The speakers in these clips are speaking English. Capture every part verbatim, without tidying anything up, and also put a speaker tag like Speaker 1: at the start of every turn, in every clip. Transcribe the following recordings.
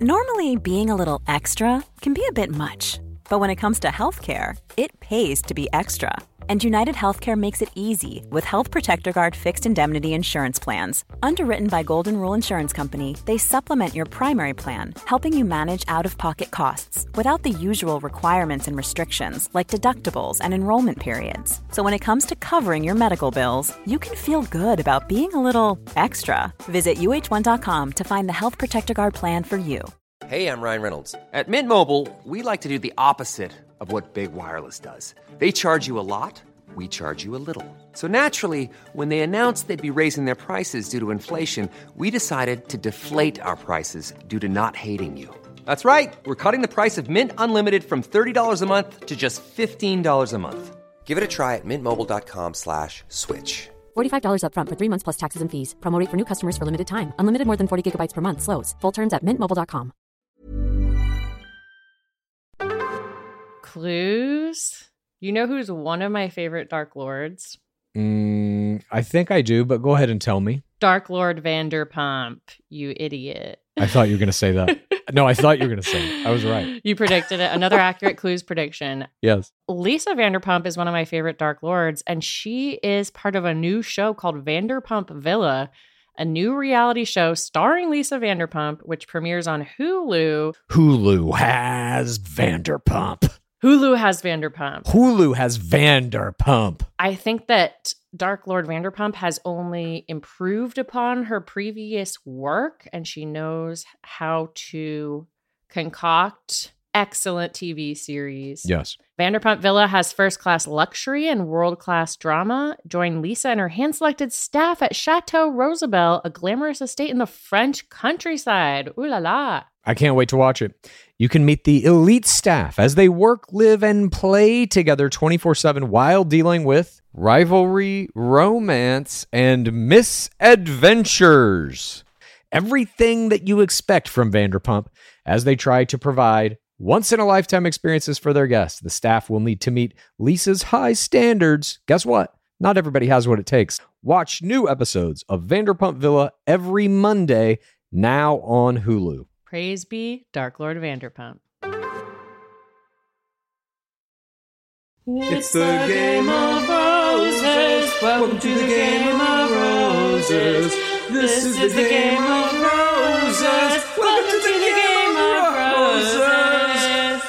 Speaker 1: Normally, being a little extra can be a bit much, but when it comes to healthcare, it pays to be extra. And United Healthcare makes it easy with Health Protector Guard fixed indemnity insurance plans. Underwritten by Golden Rule Insurance Company, they supplement your primary plan, helping you manage out-of-pocket costs without the usual requirements and restrictions like deductibles and enrollment periods. So when it comes to covering your medical bills, you can feel good about being a little extra. Visit U H one dot com to find the Health Protector Guard plan for you.
Speaker 2: Hey, I'm Ryan Reynolds. At Mint Mobile, we like to do the opposite of what Big Wireless does. They charge you a lot, we charge you a little. So naturally, when they announced they'd be raising their prices due to inflation, we decided to deflate our prices due to not hating you. That's right. We're cutting the price of Mint Unlimited from thirty dollars a month to just fifteen dollars a month. Give it a try at mintmobile.com slash switch.
Speaker 3: forty-five dollars up front for three months plus taxes and fees. Promo rate for new customers for limited time. Unlimited more than forty gigabytes per month. Slows full terms at mint mobile dot com.
Speaker 4: Clues? You know who's one of my favorite Dark Lords?
Speaker 5: Mm, I think I do, but go ahead and tell me.
Speaker 4: Dark Lord Vanderpump, you idiot.
Speaker 5: I thought you were going to say that. No, I thought you were going to say it. I was right.
Speaker 4: You predicted it. Another accurate Clues prediction.
Speaker 5: Yes.
Speaker 4: Lisa Vanderpump is one of my favorite Dark Lords, and she is part of a new show called Vanderpump Villa, a new reality show starring Lisa Vanderpump, which premieres on Hulu.
Speaker 5: Hulu has Vanderpump.
Speaker 4: Hulu has Vanderpump.
Speaker 5: Hulu has Vanderpump.
Speaker 4: I think that Dark Lord Vanderpump has only improved upon her previous work, and she knows how to concoct excellent T V series.
Speaker 5: Yes.
Speaker 4: Vanderpump Villa has first-class luxury and world-class drama. Join Lisa and her hand-selected staff at Chateau Rosabelle, a glamorous estate in the French countryside. Ooh la la.
Speaker 5: I can't wait to watch it. You can meet the elite staff as they work, live, and play together twenty-four seven while dealing with rivalry, romance, and misadventures. Everything that you expect from Vanderpump as they try to provide once-in-a-lifetime experiences for their guests. The staff will need to meet Lisa's high standards. Guess what? Not everybody has what it takes. Watch new episodes of Vanderpump Villa every Monday, now on Hulu.
Speaker 4: Praise be Dark Lord Vanderpump.
Speaker 6: It's the Game of Roses. Welcome to the Game of Roses. This is the Game of Roses. Welcome to the Game of Roses.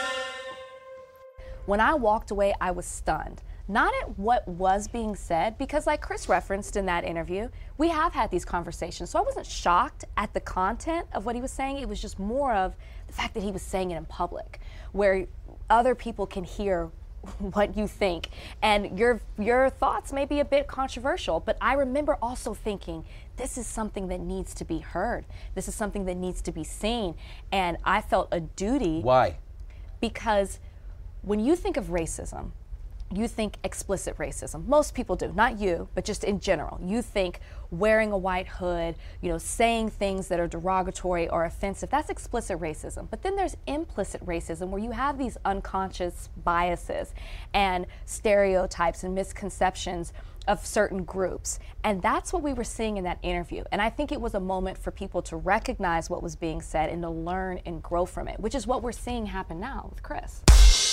Speaker 7: When I walked away, I was stunned. Not at what was being said, because like Chris referenced in that interview, we have had these conversations. So I wasn't shocked at the content of what he was saying. It was just more of the fact that he was saying it in public, where other people can hear what you think. And your your thoughts may be a bit controversial, but I remember also thinking, this is something that needs to be heard. This is something that needs to be seen. And I felt a duty.
Speaker 2: Why?
Speaker 7: Because when you think of racism, you think explicit racism. Most people do, not you, but just in general. You think wearing a white hood, you know, saying things that are derogatory or offensive. That's explicit racism. But then there's implicit racism, where you have these unconscious biases and stereotypes and misconceptions of certain groups. And that's what we were seeing in that interview. And I think it was a moment for people to recognize what was being said and to learn and grow from it, which is what we're seeing happen now with Chris.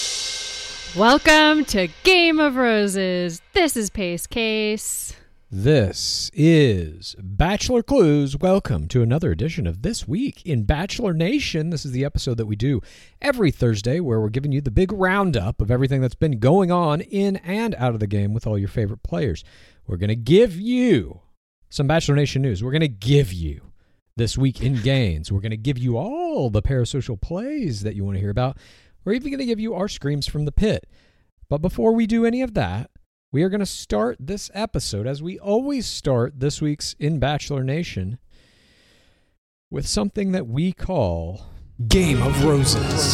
Speaker 4: Welcome to Game of Roses. This is Pace Case.
Speaker 5: This is Bachelor Clues. Welcome to another edition of This Week in Bachelor Nation. This is the episode that we do every Thursday, where we're giving you the big roundup of everything that's been going on in and out of the game with all your favorite players. We're going to give you some Bachelor Nation news. We're going to give you This Week in Games. We're going to give you all the parasocial plays that you want to hear about. We're even going to give you our screams from the pit. But before we do any of that, we are going to start this episode, as we always start This Week's in Bachelor Nation, with something that we call Game of Roses.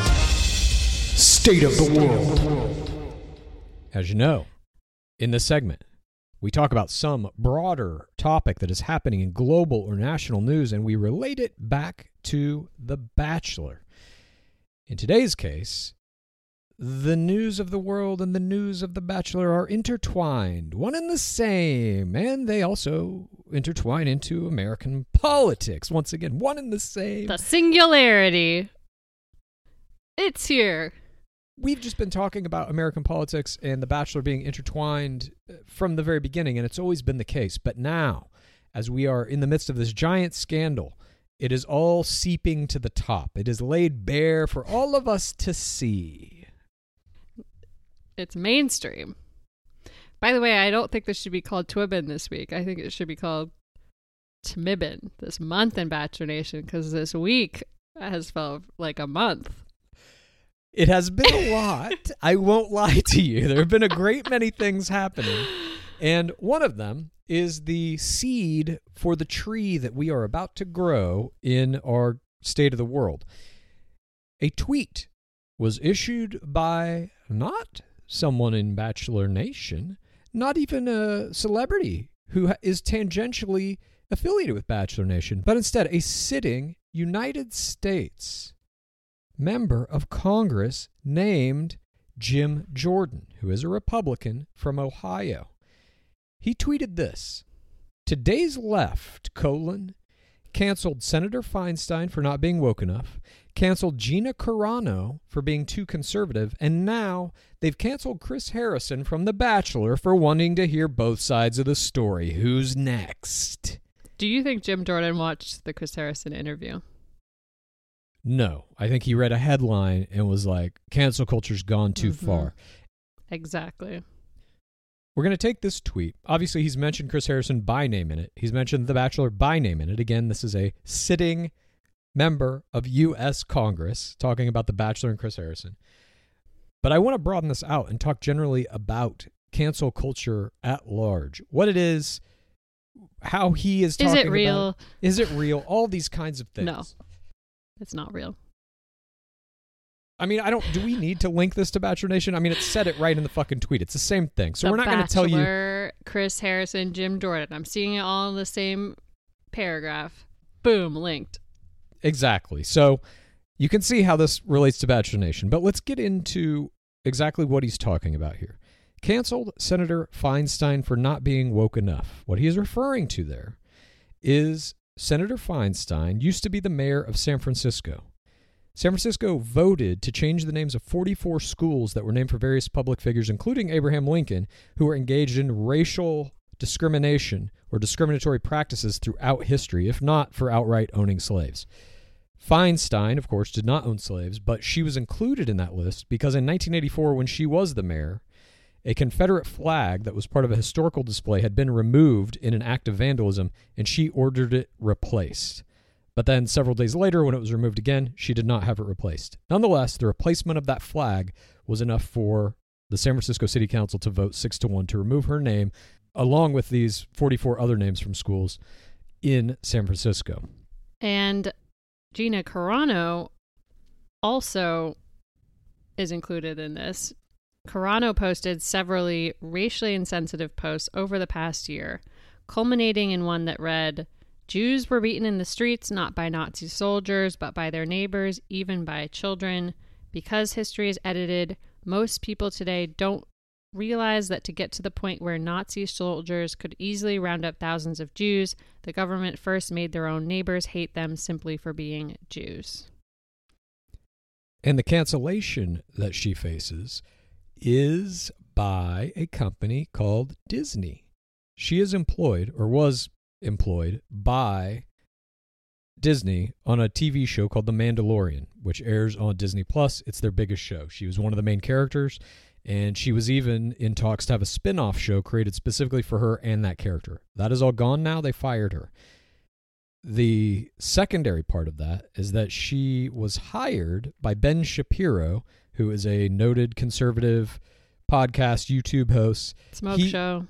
Speaker 5: State of the World. As you know, in this segment, we talk about some broader topic that is happening in global or national news, and we relate it back to The Bachelor. In today's case, the news of the world and the news of The Bachelor are intertwined, one and the same, and they also intertwine into American politics. Once again, one and the same.
Speaker 8: The singularity. It's here.
Speaker 5: We've just been talking about American politics and The Bachelor being intertwined from the very beginning, and it's always been the case. But now, as we are in the midst of this giant scandal, it is all seeping to the top. It is laid bare for all of us to see.
Speaker 8: It's mainstream. By the way, I don't think this should be called Twibbin this week. I think it should be called Tmibbin this month in Bachelor Nation, because this week has felt like a month.
Speaker 5: It has been a lot. I won't lie to you. There have been a great many things happening. And one of them is the seed for the tree that we are about to grow in our state of the world. A tweet was issued by not someone in Bachelor Nation, not even a celebrity who is tangentially affiliated with Bachelor Nation, but instead a sitting United States member of Congress named Jim Jordan, who is a Republican from Ohio. He tweeted this: "Today's left, colon, canceled Senator Feinstein for not being woke enough, canceled Gina Carano for being too conservative, and now they've canceled Chris Harrison from The Bachelor for wanting to hear both sides of the story. Who's next?"
Speaker 8: Do you think Jim Jordan watched the Chris Harrison interview?
Speaker 5: No. I think he read a headline and was like, cancel culture's gone too
Speaker 8: Mm-hmm.
Speaker 5: far.
Speaker 8: Exactly.
Speaker 5: We're going to take this tweet. Obviously, he's mentioned Chris Harrison by name in it. He's mentioned The Bachelor by name in it. Again, this is a sitting member of U S Congress talking about The Bachelor and Chris Harrison. But I want to broaden this out and talk generally about cancel culture at large. What it is, how he is talking
Speaker 8: Is it real?
Speaker 5: about it. Is it real? All these kinds of things.
Speaker 8: No, it's not real.
Speaker 5: I mean, I don't. Do we need to link this to Bachelor Nation? I mean, it said it right in the fucking tweet. It's the same thing. So
Speaker 8: The
Speaker 5: we're not going to tell you.
Speaker 8: Bachelor, Chris Harrison, Jim Jordan. I'm seeing it all in the same paragraph. Boom, linked.
Speaker 5: Exactly. So you can see how this relates to Bachelor Nation. But let's get into exactly what he's talking about here. Canceled Senator Feinstein for not being woke enough. What he is referring to there is Senator Feinstein used to be the mayor of San Francisco. San Francisco voted to change the names of forty-four schools that were named for various public figures, including Abraham Lincoln, who were engaged in racial discrimination or discriminatory practices throughout history, if not for outright owning slaves. Feinstein, of course, did not own slaves, but she was included in that list because in nineteen eighty-four, when she was the mayor, a Confederate flag that was part of a historical display had been removed in an act of vandalism, and she ordered it replaced. But then several days later, when it was removed again, she did not have it replaced. Nonetheless, the replacement of that flag was enough for the San Francisco City Council to vote six to one to remove her name, along with these forty-four other names from schools in San Francisco.
Speaker 8: And Gina Carano also is included in this. Carano posted severally racially insensitive posts over the past year, culminating in one that read, "Jews were beaten in the streets not by Nazi soldiers, but by their neighbors, even by children. Because history is edited, most people today don't realize that to get to the point where Nazi soldiers could easily round up thousands of Jews, the government first made their own neighbors hate them simply for being Jews."
Speaker 5: And the cancellation that she faces is by a company called Disney. She is employed, or was employed, by Disney on a T V show called The Mandalorian, which airs on Disney Plus. It's their biggest show. She was one of the main characters, and she was even in talks to have a spin-off show created specifically for her and that character. That is all gone now. They fired her. The secondary part of that is that she was hired by Ben Shapiro, who is a noted conservative podcast YouTube host.
Speaker 8: Smoke
Speaker 5: He-
Speaker 8: show.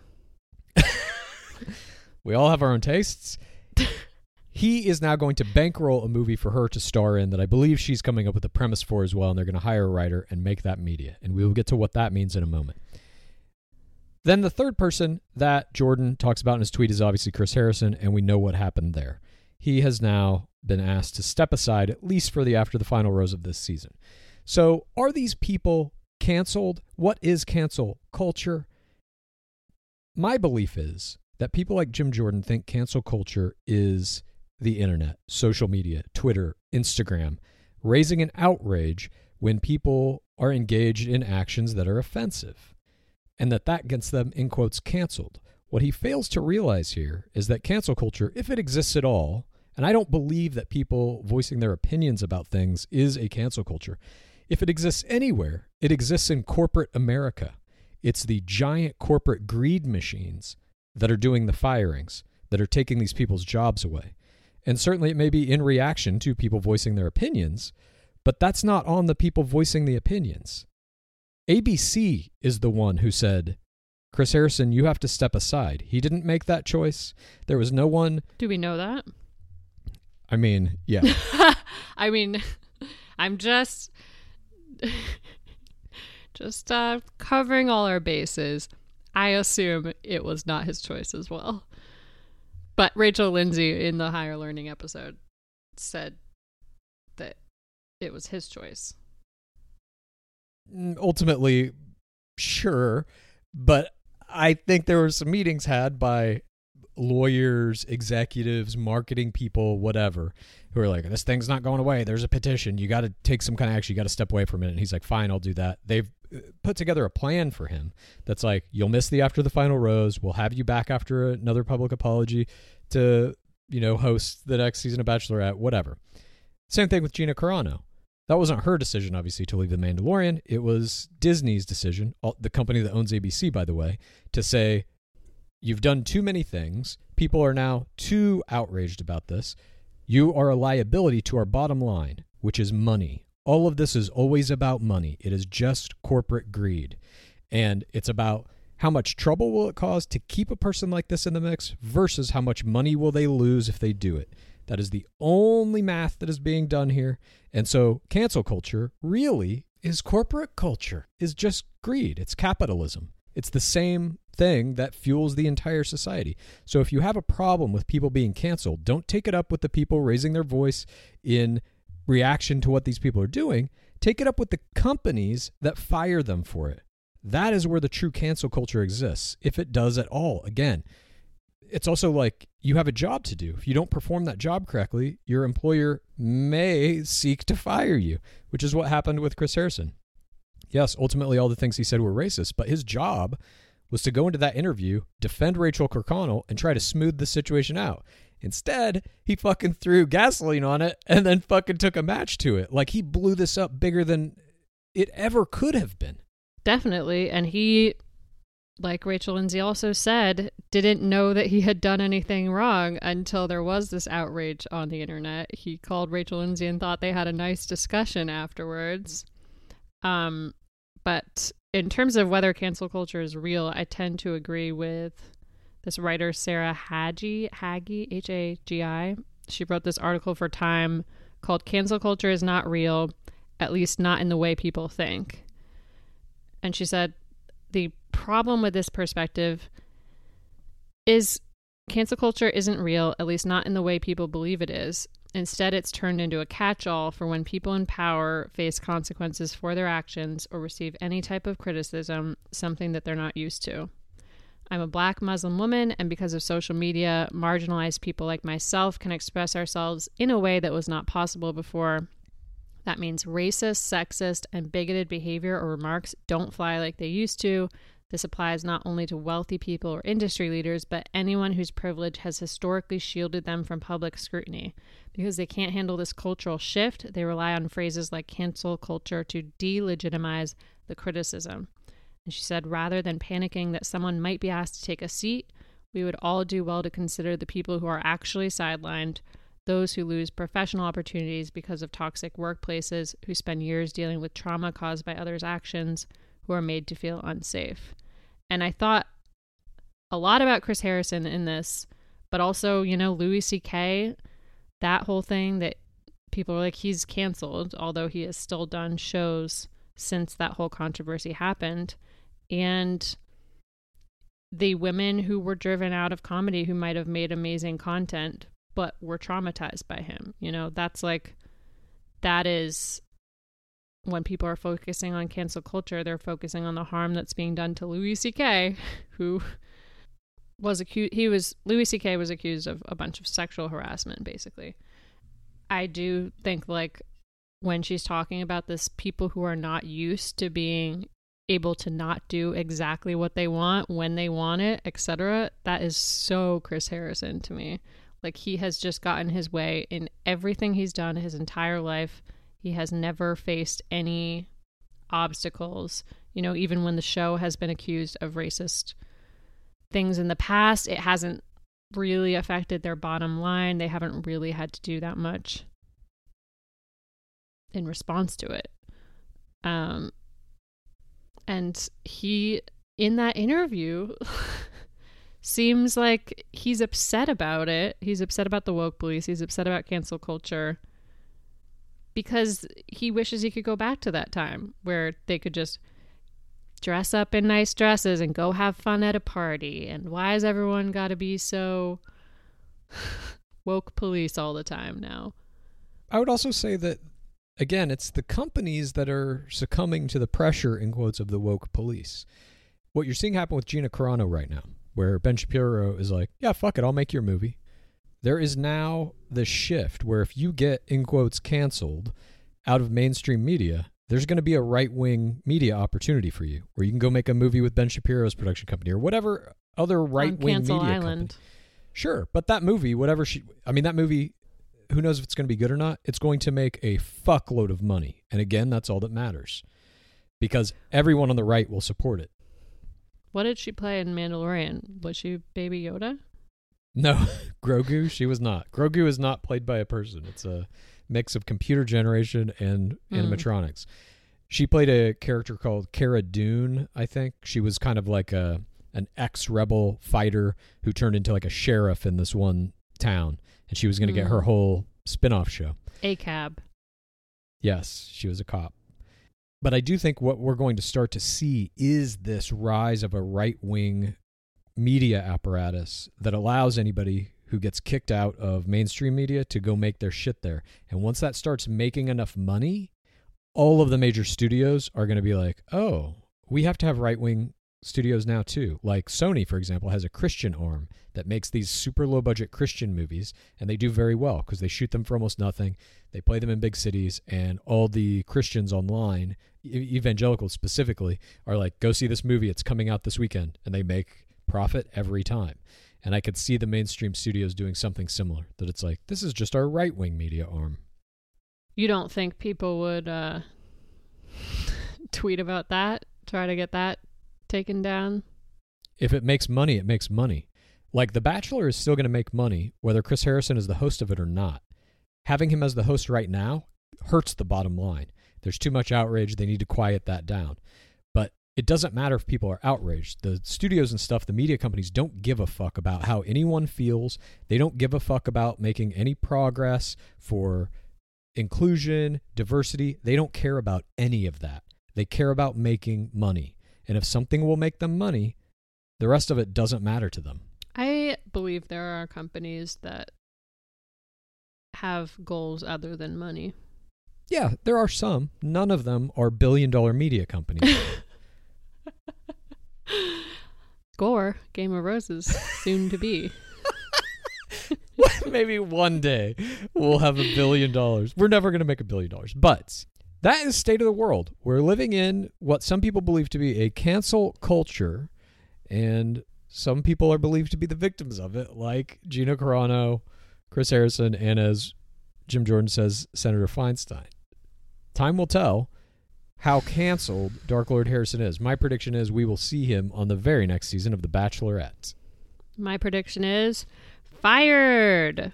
Speaker 5: We all have our own tastes. He is now going to bankroll a movie for her to star in that I believe she's coming up with a premise for as well, and they're going to hire a writer and make that media. And we will get to what that means in a moment. Then the third person that Jordan talks about in his tweet is obviously Chris Harrison, and we know what happened there. He has now been asked to step aside, at least for the after the final rose of this season. So are these people canceled. What is cancel culture? My belief is that people like Jim Jordan think cancel culture is the internet, social media, Twitter, Instagram, raising an outrage when people are engaged in actions that are offensive, and that that gets them, in quotes, canceled. What he fails to realize here is that cancel culture, if it exists at all, and I don't believe that people voicing their opinions about things is a cancel culture. If it exists anywhere, it exists in corporate America. It's the giant corporate greed machines that are doing the firings, that are taking these people's jobs away. And certainly it may be in reaction to people voicing their opinions, but that's not on the people voicing the opinions. A B C is the one who said, Chris Harrison, you have to step aside. He didn't make that choice. There was no one.
Speaker 8: Do we know that?
Speaker 5: I mean, yeah.
Speaker 8: I mean, I'm just, just uh, covering all our bases. I assume it was not his choice as well. But Rachel Lindsay in the Higher Learning episode said that it was his choice.
Speaker 5: Ultimately, sure. But I think there were some meetings had by lawyers, executives, marketing people, whatever, who are like, this thing's not going away. There's a petition. You got to take some kind of action. You got to step away for a minute. And he's like, fine, I'll do that. They've put together a plan for him that's like, you'll miss the After the Final Rose. We'll have you back after another public apology to, you know, host the next season of Bachelorette, whatever. Same thing with Gina Carano. That wasn't her decision, obviously, to leave The Mandalorian. It was Disney's decision, the company that owns A B C, by the way, to say, you've done too many things. People are now too outraged about this. You are a liability to our bottom line, which is money. All of this is always about money. It is just corporate greed. And it's about how much trouble will it cause to keep a person like this in the mix versus how much money will they lose if they do it. That is the only math that is being done here. And so cancel culture really is corporate culture, is just greed. It's capitalism. It's the same thing that fuels the entire society. So if you have a problem with people being canceled, don't take it up with the people raising their voice in reaction to what these people are doing. Take it up with the companies that fire them for it. That is where the true cancel culture exists, if it does at all. Again, it's also like you have a job to do. If you don't perform that job correctly, your employer may seek to fire you, which is what happened with Chris Harrison. Yes, ultimately all the things he said were racist, but his job was to go into that interview, defend Rachel Kirkconnell, and try to smooth the situation out. Instead, he fucking threw gasoline on it and then fucking took a match to it. Like, he blew this up bigger than it ever could have been.
Speaker 8: Definitely. And he, like Rachel Lindsay also said, didn't know that he had done anything wrong until there was this outrage on the internet. He called Rachel Lindsay and thought they had a nice discussion afterwards. Um, but in terms of whether cancel culture is real, I tend to agree with this writer, Sarah Hagi, Hagi, H A G I. She wrote this article for Time called Cancel Culture is Not Real, at least not in the way people think. And she said, the problem with this perspective is cancel culture isn't real, at least not in the way people believe it is. Instead, it's turned into a catch-all for when people in power face consequences for their actions or receive any type of criticism, something that they're not used to. I'm a Black Muslim woman, and because of social media, marginalized people like myself can express ourselves in a way that was not possible before. That means racist, sexist, and bigoted behavior or remarks don't fly like they used to. This applies not only to wealthy people or industry leaders, but anyone whose privilege has historically shielded them from public scrutiny. Because they can't handle this cultural shift, they rely on phrases like cancel culture to delegitimize the criticism. And she said, rather than panicking that someone might be asked to take a seat, we would all do well to consider the people who are actually sidelined, those who lose professional opportunities because of toxic workplaces, who spend years dealing with trauma caused by others' actions, who are made to feel unsafe. And I thought a lot about Chris Harrison in this, but also, you know, Louis C K, that whole thing that people were like, he's canceled, although he has still done shows since that whole controversy happened. And the women who were driven out of comedy who might have made amazing content, but were traumatized by him. You know, that's like, that is when people are focusing on cancel culture, they're focusing on the harm that's being done to Louis C K, who was accused, he was, Louis C K was accused of a bunch of sexual harassment, basically. I do think, like, when she's talking about this, people who are not used to being able to not do exactly what they want when they want it, et cetera, that is so Chris Harrison to me. Like, he has just gotten his way in everything he's done his entire life. He has never faced any obstacles. You know, even when the show has been accused of racist things in the past, it hasn't really affected their bottom line. They haven't really had to do that much in response to it. Um, and he, in that interview, seems like he's upset about it. He's upset about the woke police. He's upset about cancel culture because he wishes he could go back to that time where they could just dress up in nice dresses and go have fun at a party. And why has everyone got to be so woke police all the time now?
Speaker 5: I would also say that, again, it's the companies that are succumbing to the pressure, in quotes, of the woke police. What you're seeing happen with Gina Carano right now, where Ben Shapiro is like, yeah, fuck it, I'll make your movie. There is now the shift where if you get, in quotes, canceled out of mainstream media, there's going to be a right-wing media opportunity for you, where you can go make a movie with Ben Shapiro's production company or whatever other right-wing media
Speaker 8: Island.
Speaker 5: company. Sure, but that movie, whatever she, I mean, that movie, who knows if it's going to be good or not? It's going to make a fuckload of money. And again, that's all that matters, because everyone on the right will support it.
Speaker 8: What did she play in Mandalorian? Was she Baby Yoda?
Speaker 5: No, Grogu, she was not. Grogu is not played by a person. It's a mix of computer generation and
Speaker 8: Mm.
Speaker 5: animatronics. She played a character called Cara Dune, I think. She was kind of like a an ex-rebel fighter who turned into like a sheriff in this one town. And she was going to get her
Speaker 8: Mm.
Speaker 5: whole spin-off show.
Speaker 8: A C A B.
Speaker 5: Yes, she was a cop. But I do think what we're going to start to see is this rise of a right-wing media apparatus that allows anybody who gets kicked out of mainstream media to go make their shit there. And once that starts making enough money, all of the major studios are going to be like, oh, we have to have right-wing studios now too. Like Sony, for example, has a Christian arm that makes these super low-budget Christian movies, and they do very well because they shoot them for almost nothing. They play them in big cities, and all the Christians online, e- evangelicals specifically, are like, go see this movie. It's coming out this weekend. And they make profit every time. And I could see the mainstream studios doing something similar, that it's like, this is just our right-wing media arm.
Speaker 8: You don't think people would uh, tweet about that? Try to get that taken down?
Speaker 5: If it makes money, it makes money. Like, The Bachelor is still going to make money, whether Chris Harrison is the host of it or not. Having him as the host right now hurts the bottom line. There's too much outrage. They need to quiet that down. But it doesn't matter if people are outraged. The studios and stuff, the media companies don't give a fuck about how anyone feels. They don't give a fuck about making any progress for inclusion, diversity. They don't care about any of that. They care about making money. And if something will make them money, the rest of it doesn't matter to them.
Speaker 8: I believe there are companies that have goals other than money.
Speaker 5: Yeah, there are some. None of them are billion-dollar media companies.
Speaker 8: Gore, Game of Roses, soon to be.
Speaker 5: Maybe one day we'll have a billion dollars. We're never going to make a billion dollars. But that is state of the world. We're living in what some people believe to be a cancel culture, and some people are believed to be the victims of it, like Gina Carano, Chris Harrison, and as Jim Jordan says, Senator Feinstein. Time will tell how canceled Dark Lord Harrison is. My prediction is we will see him on the very next season of The Bachelorette.
Speaker 8: My prediction is fired.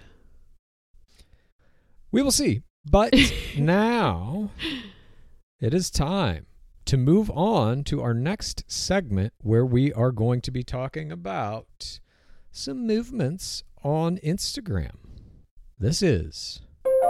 Speaker 5: We will see. But now it is time to move on to our next segment, where we are going to be talking about some movements on Instagram. This is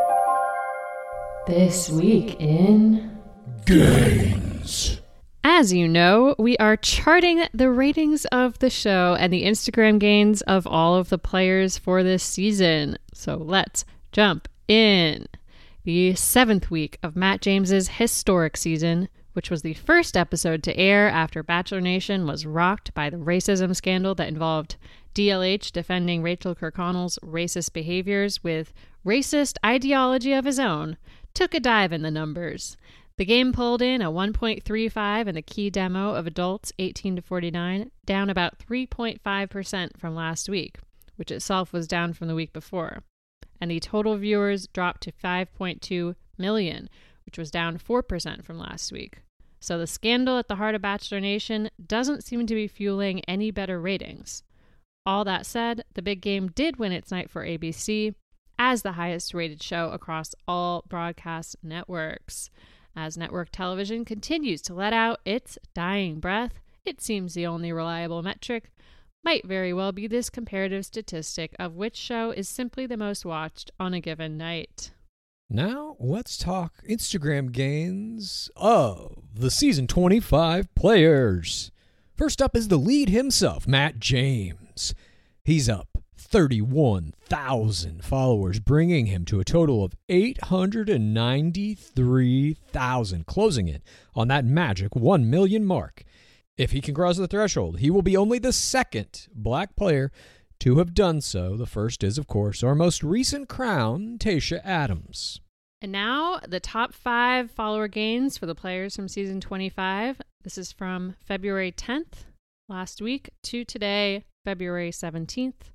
Speaker 8: This Week in
Speaker 5: Games.
Speaker 8: As you know, we are charting the ratings of the show and the Instagram gains of all of the players for this season. So let's jump in. the seventh week of Matt James's historic season, which was the first episode to air after Bachelor Nation was rocked by the racism scandal that involved D L H defending Rachel Kirkconnell's racist behaviors with racist ideology of his own, took a dive in the numbers. The game pulled in a one point three five in the key demo of adults eighteen to forty-nine, down about three point five percent from last week, which itself was down from the week before. And the total viewers dropped to five point two million, which was down four percent from last week. So the scandal at the heart of Bachelor Nation doesn't seem to be fueling any better ratings. All that said, the big game did win its night for A B C as the highest rated show across all broadcast networks. As network television continues to let out its dying breath, it seems the only reliable metric might very well be this comparative statistic of which show is simply the most watched on a given night.
Speaker 5: Now, let's talk Instagram gains of the season twenty-five players. First up is the lead himself, Matt James. He's up thirty-one thousand followers, bringing him to a total of eight hundred ninety-three thousand, closing it on that magic one million mark. If he can cross the threshold, he will be only the second black player to have done so. The first is, of course, our most recent crown, Tayshia Adams.
Speaker 8: And now, the top five follower gains for the players from season twenty-five. This is from February tenth, last week, to today, February seventeenth.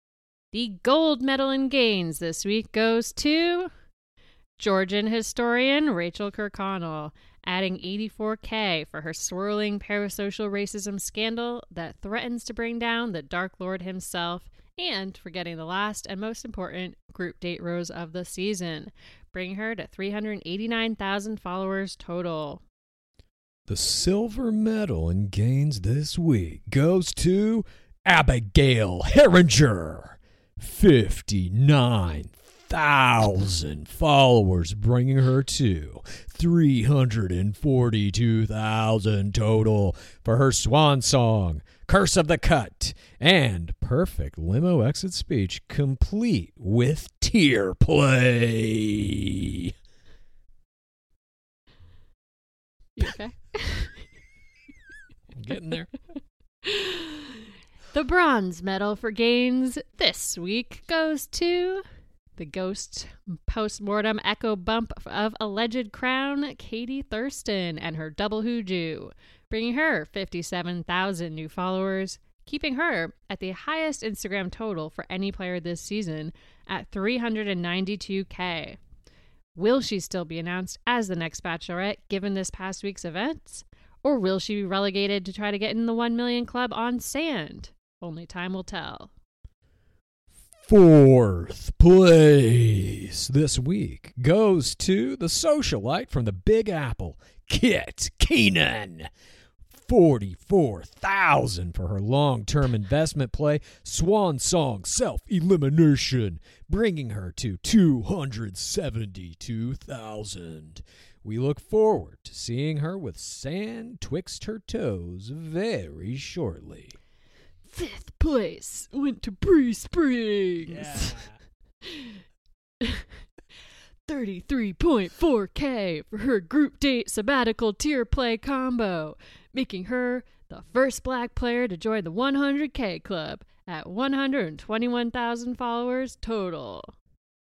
Speaker 8: The gold medal in gains this week goes to Georgian historian Rachel Kirkconnell, adding eighty-four K for her swirling parasocial racism scandal that threatens to bring down the Dark Lord himself, and for getting the last and most important group date rose of the season, bringing her to three hundred eighty-nine thousand followers total.
Speaker 5: The silver medal in gains this week goes to Abigail Herringer. fifty-nine thousand followers, bringing her to three hundred forty-two thousand total for her swan song, Curse of the Cut, and perfect limo exit speech, complete with tear play.
Speaker 8: You okay?
Speaker 5: I'm getting there.
Speaker 8: The bronze medal for gains this week goes to the ghost post-mortem echo bump of alleged crown, Katie Thurston, and her double hooju, bringing her fifty-seven thousand new followers, keeping her at the highest Instagram total for any player this season at three hundred ninety-two K. Will she still be announced as the next Bachelorette given this past week's events? Or will she be relegated to try to get in the one million club on sand? Only time will tell.
Speaker 5: Fourth place this week goes to the socialite from the Big Apple, Kit Keenan. forty-four thousand for her long-term investment play, Swan Song Self-Elimination, bringing her to two hundred seventy-two thousand. We look forward to seeing her with sand twixt her toes very shortly.
Speaker 8: Fifth place went to Bree Springs. Yeah. thirty-three point four K for her group date sabbatical tier play combo, making her the first black player to join the one hundred K club at one hundred twenty-one thousand followers total.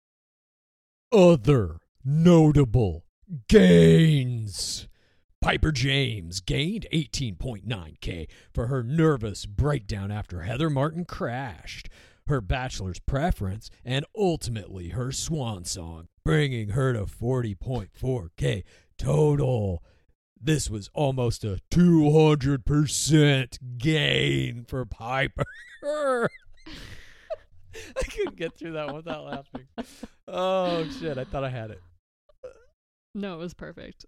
Speaker 5: Other notable gains. Piper James gained eighteen point nine K for her nervous breakdown after Heather Martin crashed, her bachelor's preference, and ultimately her swan song, bringing her to forty point four K total. This was almost a two hundred percent gain for Piper. I couldn't get through that one without laughing. Oh, shit. I thought I had it.
Speaker 8: No, it was perfect.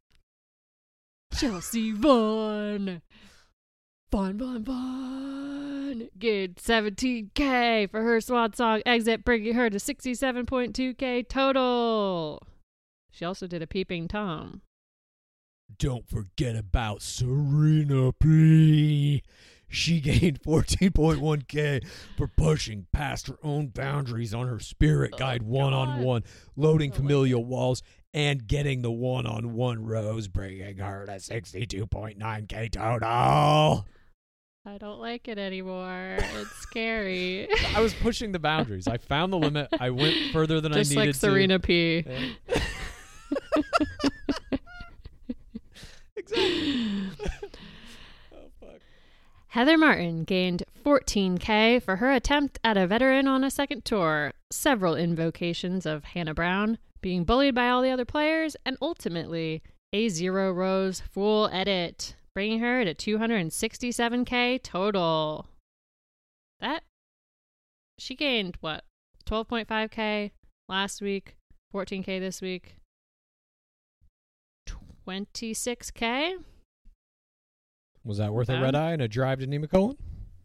Speaker 8: Chelsea Vaughn. Vaughn, Vaughn, Vaughn. Gained seventeen K for her swan song exit, bringing her to sixty-seven point two K total. She also did a peeping Tom.
Speaker 5: Don't forget about Serena P. She gained fourteen point one K for pushing past her own boundaries on her Spirit Guide
Speaker 8: Oh,
Speaker 5: one-on-one, loading familial walls, and getting the one-on-one rose, bringing her to sixty-two point nine K total.
Speaker 8: I don't like it anymore. It's scary.
Speaker 5: I was pushing the boundaries. I found the limit. I went further than
Speaker 8: Just
Speaker 5: I needed
Speaker 8: like Serena
Speaker 5: to.
Speaker 8: P.
Speaker 5: Yeah. Exactly. Oh, fuck.
Speaker 8: Heather Martin gained fourteen K for her attempt at a veteran on a second tour, several invocations of Hannah Brown, being bullied by all the other players, and ultimately a zero rose full edit, bringing her to two hundred sixty-seven K total. That, she gained, what, twelve point five K last week, fourteen K this week, twenty-six K?
Speaker 5: Was that worth a
Speaker 8: Okay.
Speaker 5: red eye and a drive to Nemacolin?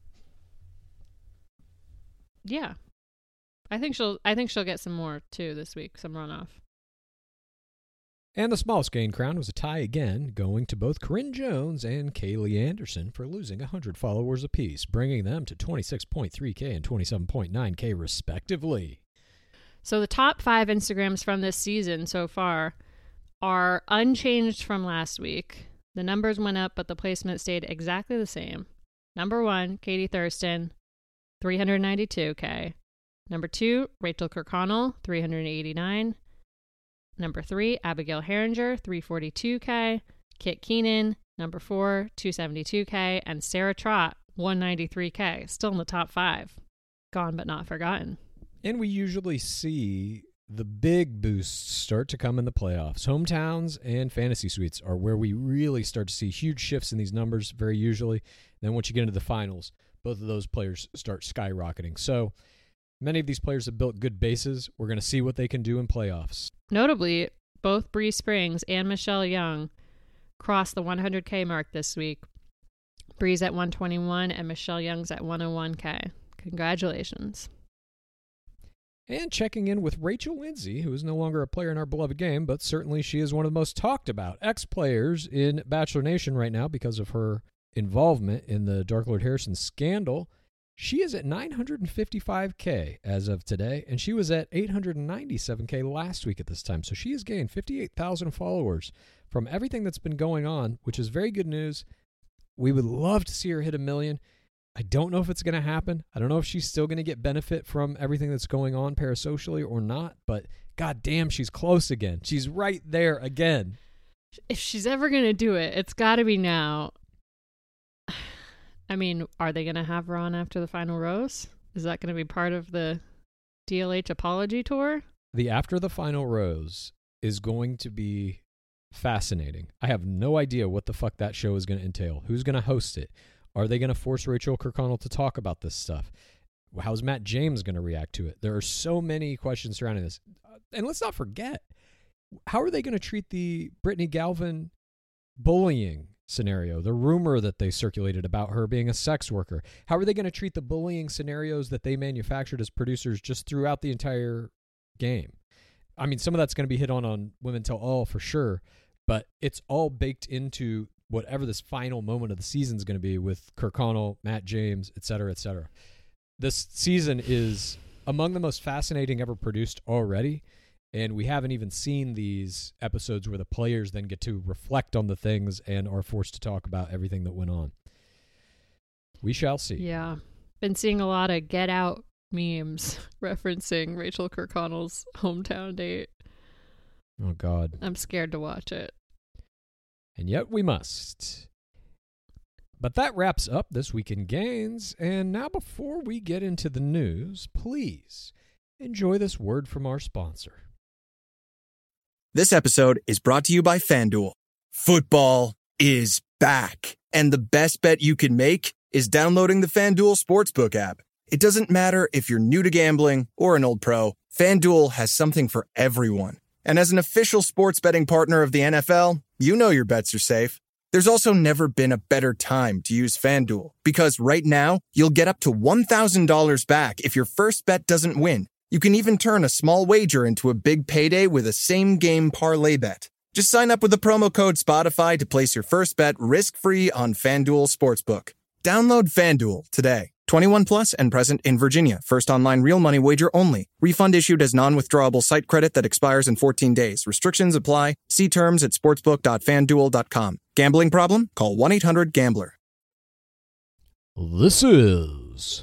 Speaker 8: Yeah. I think she'll I think she'll get some more too this week, some runoff.
Speaker 5: And the smallest gain crown was a tie again, going to both Corinne Jones and Kaylee Anderson for losing one hundred followers apiece, bringing them to twenty-six point three K and twenty-seven point nine K respectively.
Speaker 8: So the top five Instagrams from this season so far are unchanged from last week. The numbers went up, but the placement stayed exactly the same. Number one, Katie Thurston, three hundred ninety-two K. Number two, Rachel Kirkconnell, three hundred eighty-nine. Number three, Abigail Herringer, three hundred forty-two K. Kit Keenan, number four, two hundred seventy-two K. And Sarah Trott, one hundred ninety-three K. Still in the top five. Gone but not forgotten.
Speaker 5: And we usually see the big boosts start to come in the playoffs. Hometowns and fantasy suites are where we really start to see huge shifts in these numbers very usually. Then once you get into the finals, both of those players start skyrocketing. So many of these players have built good bases. We're going to see what they can do in playoffs.
Speaker 8: Notably, both Bree Springs and Michelle Young crossed the one hundred K mark this week. Bree's at one twenty-one and Michelle Young's at one oh one K. Congratulations.
Speaker 5: And checking in with Rachel Lindsay, who is no longer a player in our beloved game, but certainly she is one of the most talked about ex-players in Bachelor Nation right now because of her involvement in the Dark Lord Harrison scandal. She is at nine hundred fifty-five K as of today, and she was at eight hundred ninety-seven K last week at this time. So she has gained fifty-eight thousand followers from everything that's been going on, which is very good news. We would love to see her hit a million. I don't know if it's going to happen. I don't know if she's still going to get benefit from everything that's going on parasocially or not, but god damn, she's close again. She's right there again.
Speaker 8: If she's ever going to do it, it's got to be now. I mean, are they going to have her on after the final rose? Is that going to be part of the D L H apology tour?
Speaker 5: The After the Final Rose is going to be fascinating. I have no idea what the fuck that show is going to entail. Who's going to host it? Are they going to force Rachel Kirkconnell to talk about this stuff? How's Matt James going to react to it? There are so many questions surrounding this. And let's not forget, how are they going to treat the Brittany Galvin bullying scenario, the rumor that they circulated about her being a sex worker? How are they going to treat the bullying scenarios that they manufactured as producers just throughout the entire game? I mean, some of that's going to be hit on on Women Tell All for sure, but it's all baked into whatever this final moment of the season is going to be with Kirkconnell, Matt James, et cetera, et cetera. This season is among the most fascinating ever produced already, and we haven't even seen these episodes where the players then get to reflect on the things and are forced to talk about everything that went on. We shall see.
Speaker 8: Yeah. Been seeing a lot of Get Out memes referencing Rachel Kirkconnell's hometown date.
Speaker 5: Oh, God.
Speaker 8: I'm scared to watch it.
Speaker 5: And yet we must. But that wraps up This Week in Gains. And now before we get into the news, please enjoy this word from our sponsor.
Speaker 9: This episode is brought to you by FanDuel. Football is back. And the best bet you can make is downloading the FanDuel Sportsbook app. It doesn't matter if you're new to gambling or an old pro, FanDuel has something for everyone. And as an official sports betting partner of the N F L, you know your bets are safe. There's also never been a better time to use FanDuel, because right now, you'll get up to one thousand dollars back if your first bet doesn't win. You can even turn a small wager into a big payday with a same-game parlay bet. Just sign up with the promo code Spotify to place your first bet risk-free on FanDuel Sportsbook. Download FanDuel today. twenty-one plus and present in Virginia. First online real money wager only. Refund issued as non-withdrawable site credit that expires in fourteen days. Restrictions apply. See terms at sportsbook dot fan duel dot com. Gambling problem? Call one eight hundred gambler.
Speaker 5: This is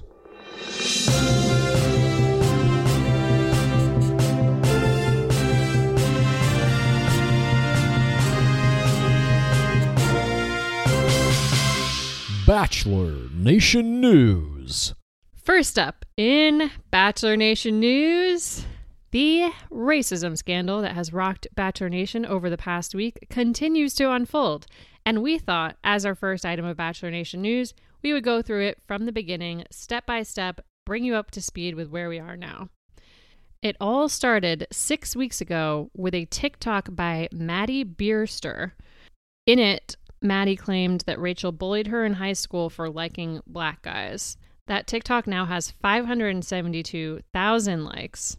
Speaker 5: Bachelor Nation News.
Speaker 8: First up in Bachelor Nation news, the racism scandal that has rocked Bachelor Nation over the past week continues to unfold. And we thought, as our first item of Bachelor Nation news, we would go through it from the beginning, step by step, bring you up to speed with where we are now. It all started six weeks ago with a TikTok by Maddie Bierster. In it, Maddie claimed that Rachel bullied her in high school for liking black guys. That TikTok now has five hundred seventy-two thousand likes.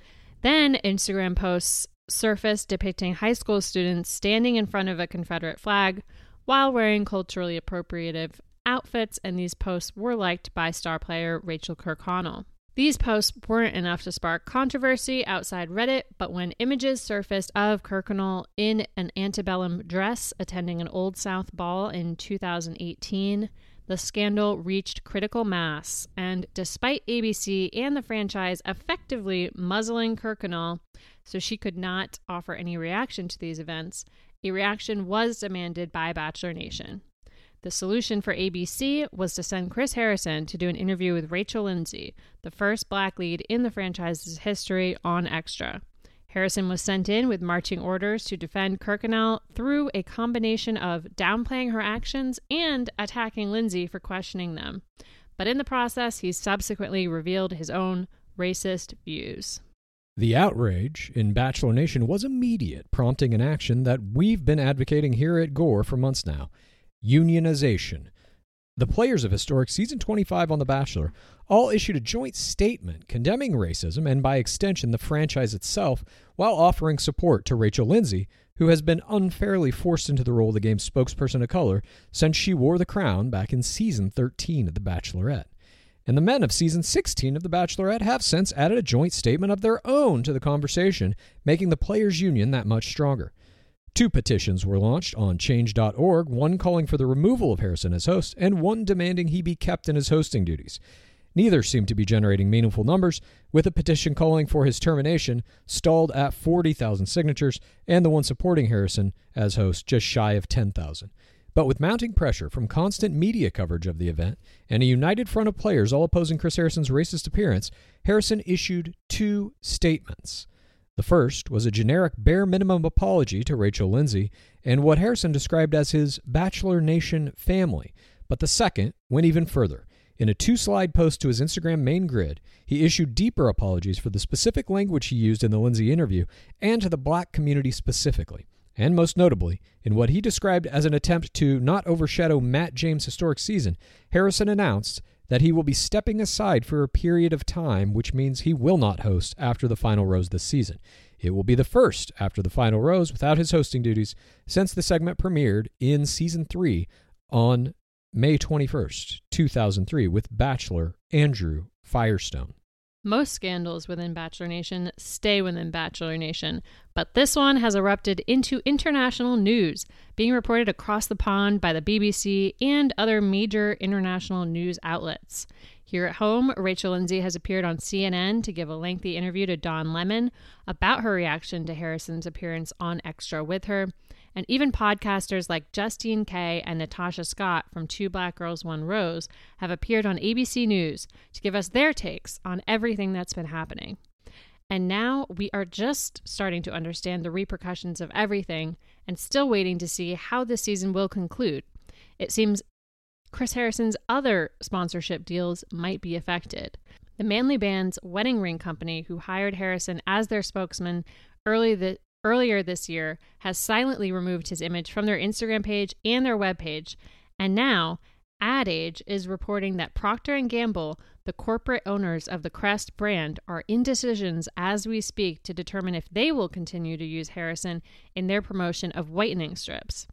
Speaker 8: Then Instagram posts surfaced depicting high school students standing in front of a Confederate flag while wearing culturally appropriative outfits, and these posts were liked by star player Rachel Kirkconnell. These posts weren't enough to spark controversy outside Reddit, but when images surfaced of Kirkconnell in an antebellum dress attending an Old South ball in two thousand eighteen, the scandal reached critical mass, and despite A B C and the franchise effectively muzzling Kirkconnell so she could not offer any reaction to these events, a reaction was demanded by Bachelor Nation. The solution for A B C was to send Chris Harrison to do an interview with Rachel Lindsay, the first black lead in the franchise's history, on Extra. Harrison was sent in with marching orders to defend Kirkconnell through a combination of downplaying her actions and attacking Lindsay for questioning them. But in the process, he subsequently revealed his own racist views.
Speaker 5: The outrage in Bachelor Nation was immediate, prompting an action that we've been advocating here at Gore for months now. Unionization. The players of historic season twenty-five on The Bachelor all issued a joint statement condemning racism and, by extension, the franchise itself, while offering support to Rachel Lindsay, who has been unfairly forced into the role of the game's spokesperson of color since she wore the crown back in season thirteen of The Bachelorette. And the men of season sixteen of The Bachelorette have since added a joint statement of their own to the conversation, making the players' union that much stronger. Two petitions were launched on change dot org, one calling for the removal of Harrison as host, and one demanding he be kept in his hosting duties. Neither seemed to be generating meaningful numbers, with a petition calling for his termination stalled at forty thousand signatures, and the one supporting Harrison as host just shy of ten thousand. But with mounting pressure from constant media coverage of the event and a united front of players all opposing Chris Harrison's racist appearance, Harrison issued two statements. The first was a generic bare minimum apology to Rachel Lindsay and what Harrison described as his Bachelor Nation family. But the second went even further. In a two-slide post to his Instagram main grid, he issued deeper apologies for the specific language he used in the Lindsay interview and to the black community specifically. And most notably, in what he described as an attempt to not overshadow Matt James' historic season, Harrison announced that he will be stepping aside for a period of time, which means he will not host after the final rose this season. It will be the first after the final rose without his hosting duties since the segment premiered in season three on May twenty-first, two thousand three, with Bachelor Andrew Firestone.
Speaker 8: Most scandals within Bachelor Nation stay within Bachelor Nation, but this one has erupted into international news, being reported across the pond by the B B C and other major international news outlets. Here at home, Rachel Lindsay has appeared on C N N to give a lengthy interview to Don Lemon about her reaction to Harrison's appearance on Extra with her, and even podcasters like Justine Kay and Natasha Scott from Two Black Girls, One Rose have appeared on A B C News to give us their takes on everything that's been happening. And now we are just starting to understand the repercussions of everything and still waiting to see how this season will conclude. It seems Chris Harrison's other sponsorship deals might be affected. The Manly Band's wedding ring company, who hired Harrison as their spokesman early the Earlier this year, has silently removed his image from their Instagram page and their webpage, and now Ad Age is reporting that Procter and Gamble, the corporate owners of the Crest brand, are in decisions as we speak to determine if they will continue to use Harrison in their promotion of whitening strips.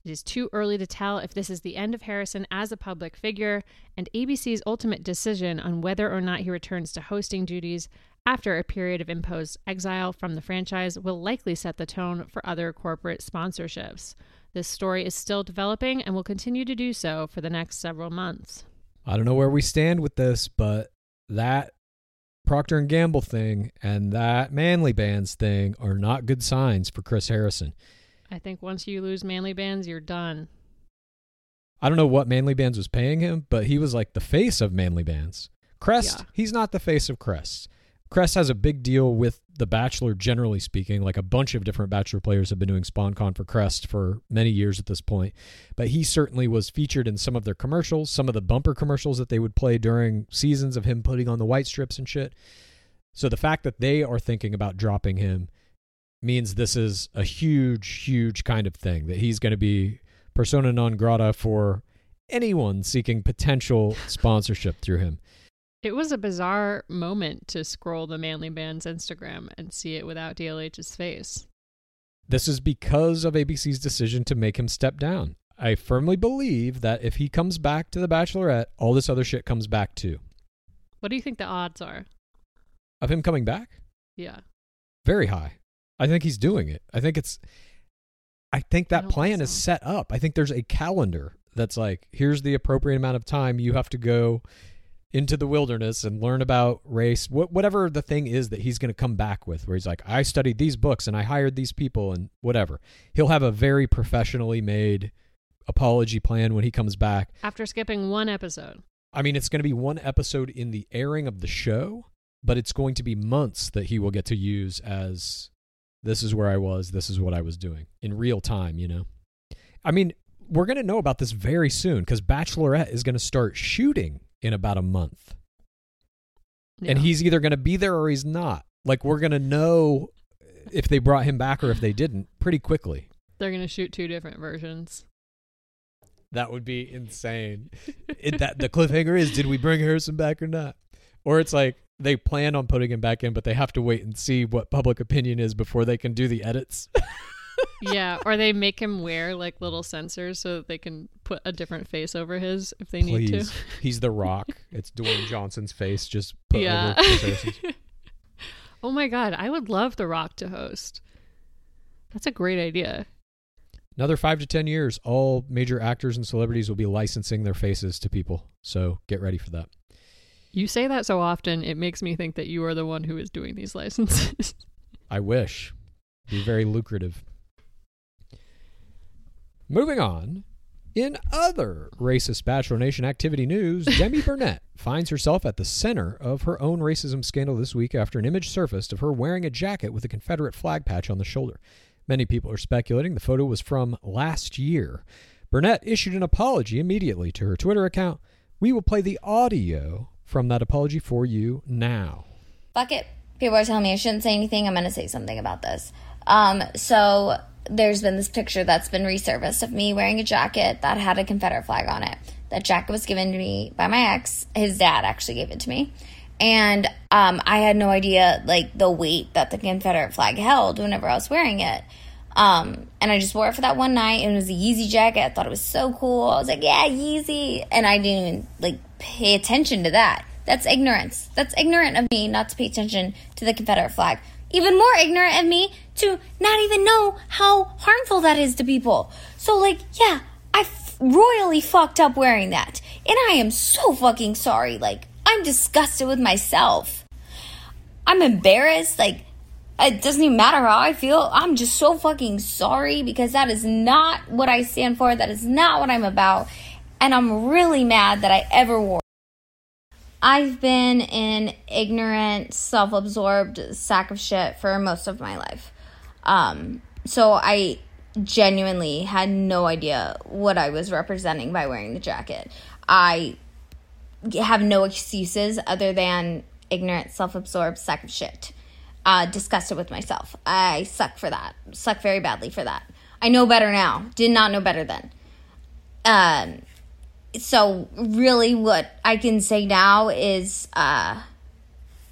Speaker 8: It is too early to tell if this is the end of Harrison as a public figure, and A B C's ultimate decision on whether or not he returns to hosting duties after a period of imposed exile from the franchise will likely set the tone for other corporate sponsorships. This story is still developing and will continue to do so for the next several months.
Speaker 5: I don't know where we stand with this, but that Procter and Gamble thing and that Manly Bands thing are not good signs for Chris Harrison.
Speaker 8: I think once you lose Manly Bands, you're done.
Speaker 5: I don't know what Manly Bands was paying him, but he was like the face of Manly Bands. Crest,
Speaker 8: Yeah.
Speaker 5: he's not the face of Crest. Crest has a big deal with The Bachelor, generally speaking. Like a bunch of different Bachelor players have been doing SpawnCon for Crest for many years at this point. But he certainly was featured in some of their commercials, some of the bumper commercials that they would play during seasons of him putting on the white strips and shit. So the fact that they are thinking about dropping him means this is a huge, huge kind of thing, that he's going to be persona non grata for anyone seeking potential sponsorship through him.
Speaker 8: It was a bizarre moment to scroll the Manly Band's Instagram and see it without D L H's face.
Speaker 5: This is because of A B C's decision to make him step down. I firmly believe that if he comes back to The Bachelorette, all this other shit comes back too.
Speaker 8: What do you think the odds are?
Speaker 5: Of him coming back?
Speaker 8: Yeah.
Speaker 5: Very high. I think he's doing it. I think it's, I think that
Speaker 8: I don't
Speaker 5: plan
Speaker 8: think
Speaker 5: is
Speaker 8: so.
Speaker 5: set up. I think there's a calendar that's like, here's the appropriate amount of time you have to go into the wilderness and learn about race, wh- whatever the thing is that he's going to come back with, where he's like, I studied these books and I hired these people and whatever. He'll have a very professionally made apology plan when he comes back.
Speaker 8: After skipping one episode.
Speaker 5: I mean, it's going to be one episode in the airing of the show, but it's going to be months that he will get to use as, this is where I was, this is what I was doing in real time, you know? I mean, we're going to know about this very soon because Bachelorette is going to start shooting in about a month.
Speaker 8: Yeah.
Speaker 5: And he's either going to be there or he's not. Like, we're going to know if they brought him back or if they didn't pretty quickly.
Speaker 8: They're going to shoot two different versions.
Speaker 5: That would be insane. it, that the cliffhanger is, did we bring Harrison back or not? Or it's like, they plan on putting him back in, but they have to wait and see what public opinion is before they can do the edits.
Speaker 8: Yeah, or they make him wear like little sensors so that they can put a different face over his if they need
Speaker 5: Please.
Speaker 8: to.
Speaker 5: He's The Rock. It's Dwayne Johnson's face just put
Speaker 8: Yeah.
Speaker 5: over Chris Harrison's.
Speaker 8: Oh my God, I would love The Rock to host. That's a great idea.
Speaker 5: Another five to ten years, all major actors and celebrities will be licensing their faces to people. So get ready for that.
Speaker 8: You say that so often, it makes me think that you are the one who is doing these licenses.
Speaker 5: I wish. Be very lucrative. Moving on. In other racist Bachelor Nation activity news, Demi Burnett finds herself at the center of her own racism scandal this week after an image surfaced of her wearing a jacket with a Confederate flag patch on the shoulder. Many people are speculating the photo was from last year. Burnett issued an apology immediately to her Twitter account. We will play the audio from that apology for you now.
Speaker 10: Fuck it. People are telling me I shouldn't say anything. I'm going to say something about this. Um, so there's been this picture that's been resurfaced of me wearing a jacket that had a Confederate flag on it. That jacket was given to me by my ex. His dad actually gave it to me. And um, I had no idea, like, the weight that the Confederate flag held whenever I was wearing it. Um, and I just wore it for that one night, and it was a Yeezy jacket. I thought it was so cool. I was like, yeah, Yeezy. And I didn't even, like, pay attention to that. That's ignorance. That's ignorant of me not to pay attention to the Confederate flag. Even more ignorant of me to not even know how harmful that is to people. So, like, yeah, I f- royally fucked up wearing that. And I am so fucking sorry. Like, I'm disgusted with myself. I'm embarrassed. Like, it doesn't even matter how I feel. I'm just so fucking sorry because that is not what I stand for. That is not what I'm about. And I'm really mad that I ever wore. I've been an ignorant, self-absorbed sack of shit for most of my life. Um, so I genuinely had no idea what I was representing by wearing the jacket. I have no excuses other than ignorant, self-absorbed sack of shit. Uh, disgusted with myself. I suck for that. Suck very badly for that. I know better now. Did not know better then. Um... So really what I can say now is uh,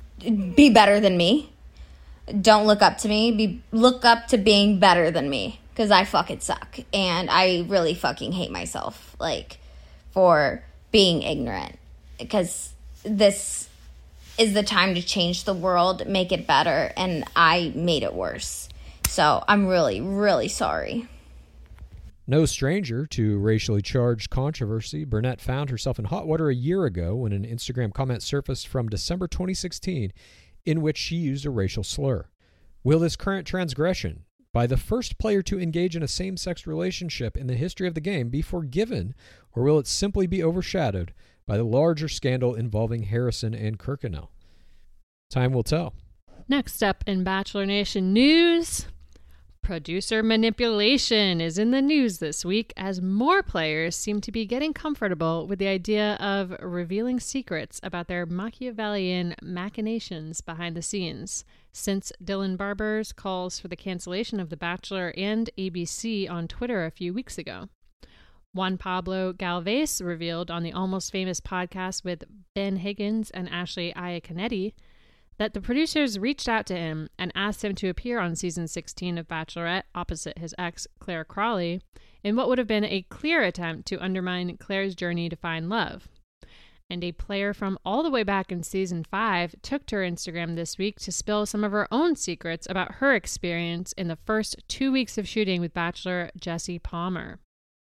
Speaker 10: be better than me. Don't look up to me. Be Look up to being better than me. because I fucking suck. And I really fucking hate myself, like, for being ignorant. Because this is the time to change the world, make it better, and I made it worse. So I'm really, really sorry.
Speaker 5: No stranger to racially charged controversy, Burnett found herself in hot water a year ago when an Instagram comment surfaced from December twenty sixteen in which she used a racial slur. Will this current transgression by the first player to engage in a same-sex relationship in the history of the game be forgiven, or will it simply be overshadowed by the larger scandal involving Harrison and Kirkconnell? Time will tell.
Speaker 8: Next up in Bachelor Nation news, producer manipulation is in the news this week as more players seem to be getting comfortable with the idea of revealing secrets about their Machiavellian machinations behind the scenes, since Dylan Barber's calls for the cancellation of The Bachelor and A B C on Twitter a few weeks ago. Juan Pablo Galvez revealed on the Almost Famous podcast with Ben Higgins and Ashley Iaconetti that the producers reached out to him and asked him to appear on season sixteen of Bachelorette opposite his ex, Claire Crawley, in what would have been a clear attempt to undermine Claire's journey to find love. And a player from all the way back in season five took to her Instagram this week to spill some of her own secrets about her experience in the first two weeks of shooting with Bachelor Jesse Palmer.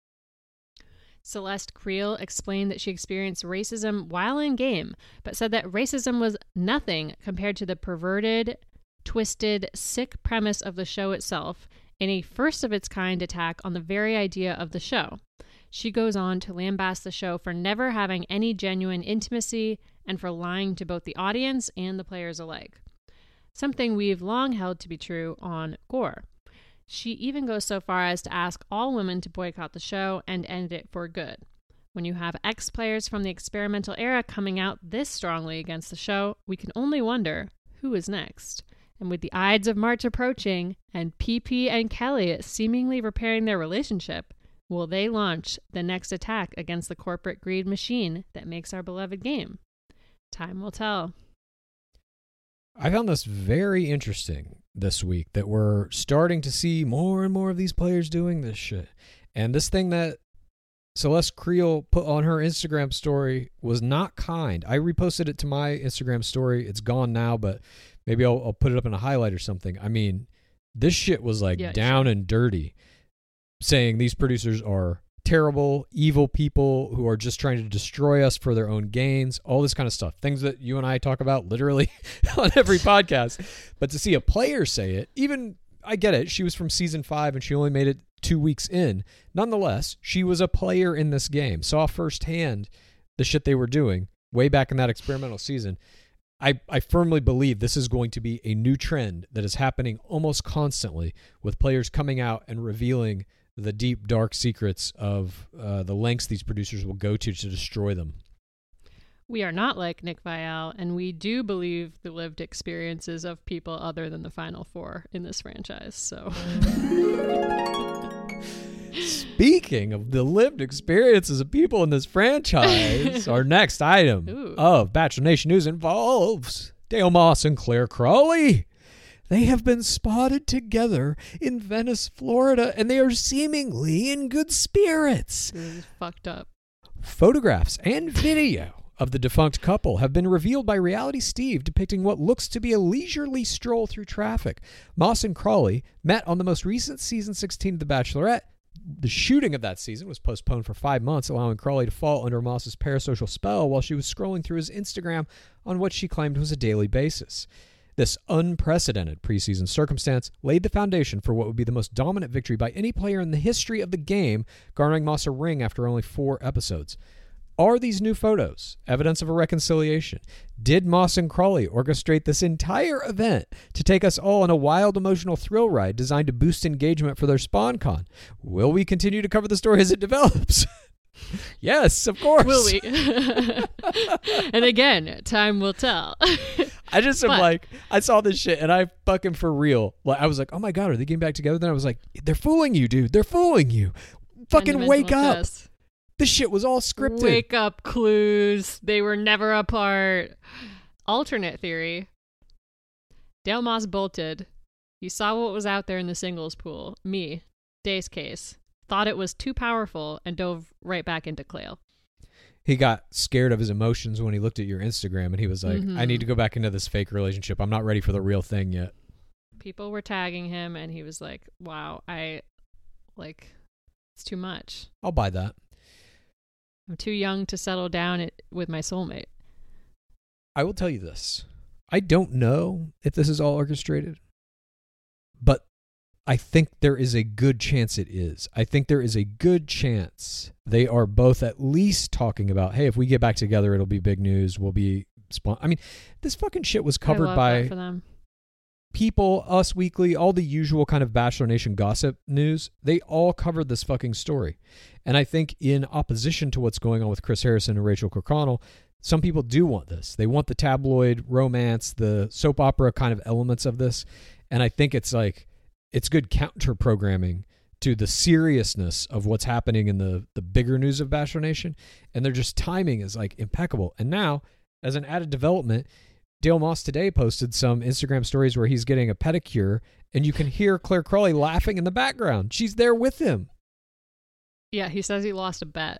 Speaker 8: Celeste Creel explained that she experienced racism while in game, but said that racism was nothing compared to the perverted, twisted, sick premise of the show itself, in a first-of-its-kind attack on the very idea of the show. She goes on to lambast the show for never having any genuine intimacy and for lying to both the audience and the players alike. Something we've long held to be true on Gore. She even goes so far as to ask all women to boycott the show and end it for good. When you have ex-players from the experimental era coming out this strongly against the show, we can only wonder who is next. And with the Ides of March approaching and P P and Kelly seemingly repairing their relationship, will they launch the next attack against the corporate greed machine that makes our beloved game? Time will tell.
Speaker 5: I found this very interesting this week that we're starting to see more and more of these players doing this shit. And this thing that Celeste Creel put on her Instagram story was not kind. I reposted it to my Instagram story. It's gone now, but maybe I'll, I'll put it up in a highlight or something. I mean, this shit was like yeah, down sure. and dirty, saying these producers are terrible, evil people who are just trying to destroy us for their own gains, all this kind of stuff. Things that you and I talk about literally on every podcast. But to see a player say it, even, I get it, she was from season five and she only made it two weeks in. Nonetheless, she was a player in this game, saw firsthand the shit they were doing way back in that experimental season. I, I firmly believe this is going to be a new trend that is happening almost constantly with players coming out and revealing the deep, dark secrets of uh, the lengths these producers will go to to destroy them.
Speaker 8: We are not like Nick Viall, and we do believe the lived experiences of people other than the Final Four in this franchise. So,
Speaker 5: speaking of the lived experiences of people in this franchise, our next item Ooh. of Bachelor Nation news involves Dale Moss and Claire Crawley. They have been spotted together in Venice, Florida, and they are seemingly in good spirits.
Speaker 8: This is fucked up.
Speaker 5: Photographs and video of the defunct couple have been revealed by Reality Steve, depicting what looks to be a leisurely stroll through traffic. Moss and Crawley met on the most recent season sixteen of The Bachelorette. The shooting of that season was postponed for five months, allowing Crawley to fall under Moss's parasocial spell while she was scrolling through his Instagram on what she claimed was a daily basis. This unprecedented preseason circumstance laid the foundation for what would be the most dominant victory by any player in the history of the game, garnering Moss a ring after only four episodes. Are these new photos evidence of a reconciliation? Did Moss and Crawley orchestrate this entire event to take us all on a wild emotional thrill ride designed to boost engagement for their SpawnCon? Will we continue to cover the story as it develops? Yes, of course.
Speaker 8: Will we? And again, time will tell.
Speaker 5: I just am
Speaker 8: but,
Speaker 5: like, I saw this shit and I fucking for real. Like, I was like, oh my God, are they getting back together? Then I was like, they're fooling you, dude. They're fooling you. Fucking wake up. Test. This shit was all scripted.
Speaker 8: Wake up, clues. They were never apart. Alternate theory. Dale Moss bolted. He saw what was out there in the singles pool. Me. Day's case, thought it was too powerful, and dove right back into Cleo.
Speaker 5: He got scared of his emotions when he looked at your Instagram, and he was like,
Speaker 8: Mm-hmm.
Speaker 5: I need to go back into this fake relationship. I'm not ready for the real thing yet.
Speaker 8: People were tagging him, and he was like, wow, I, like, it's too much.
Speaker 5: I'll buy that.
Speaker 8: I'm too young to settle down it, with my soulmate.
Speaker 5: I will tell you this. I don't know if this is all orchestrated, but I think there is a good chance it is. I think there is a good chance they are both at least talking about, hey, if we get back together, it'll be big news. We'll be... Spon-. I mean, this fucking shit was covered
Speaker 8: I love
Speaker 5: by
Speaker 8: that for them.
Speaker 5: People, Us Weekly, all the usual kind of Bachelor Nation gossip news. They all covered this fucking story. And I think in opposition to what's going on with Chris Harrison and Rachel Kirkconnell, some people do want this. They want the tabloid romance, the soap opera kind of elements of this. And I think it's like, it's good counter programming to the seriousness of what's happening in the, the bigger news of Bachelor Nation. And their just timing is like impeccable. And now, as an added development, Dale Moss today posted some Instagram stories where he's getting a pedicure, and you can hear Claire Crawley laughing in the background. She's there with him.
Speaker 8: Yeah, he says he lost a bet.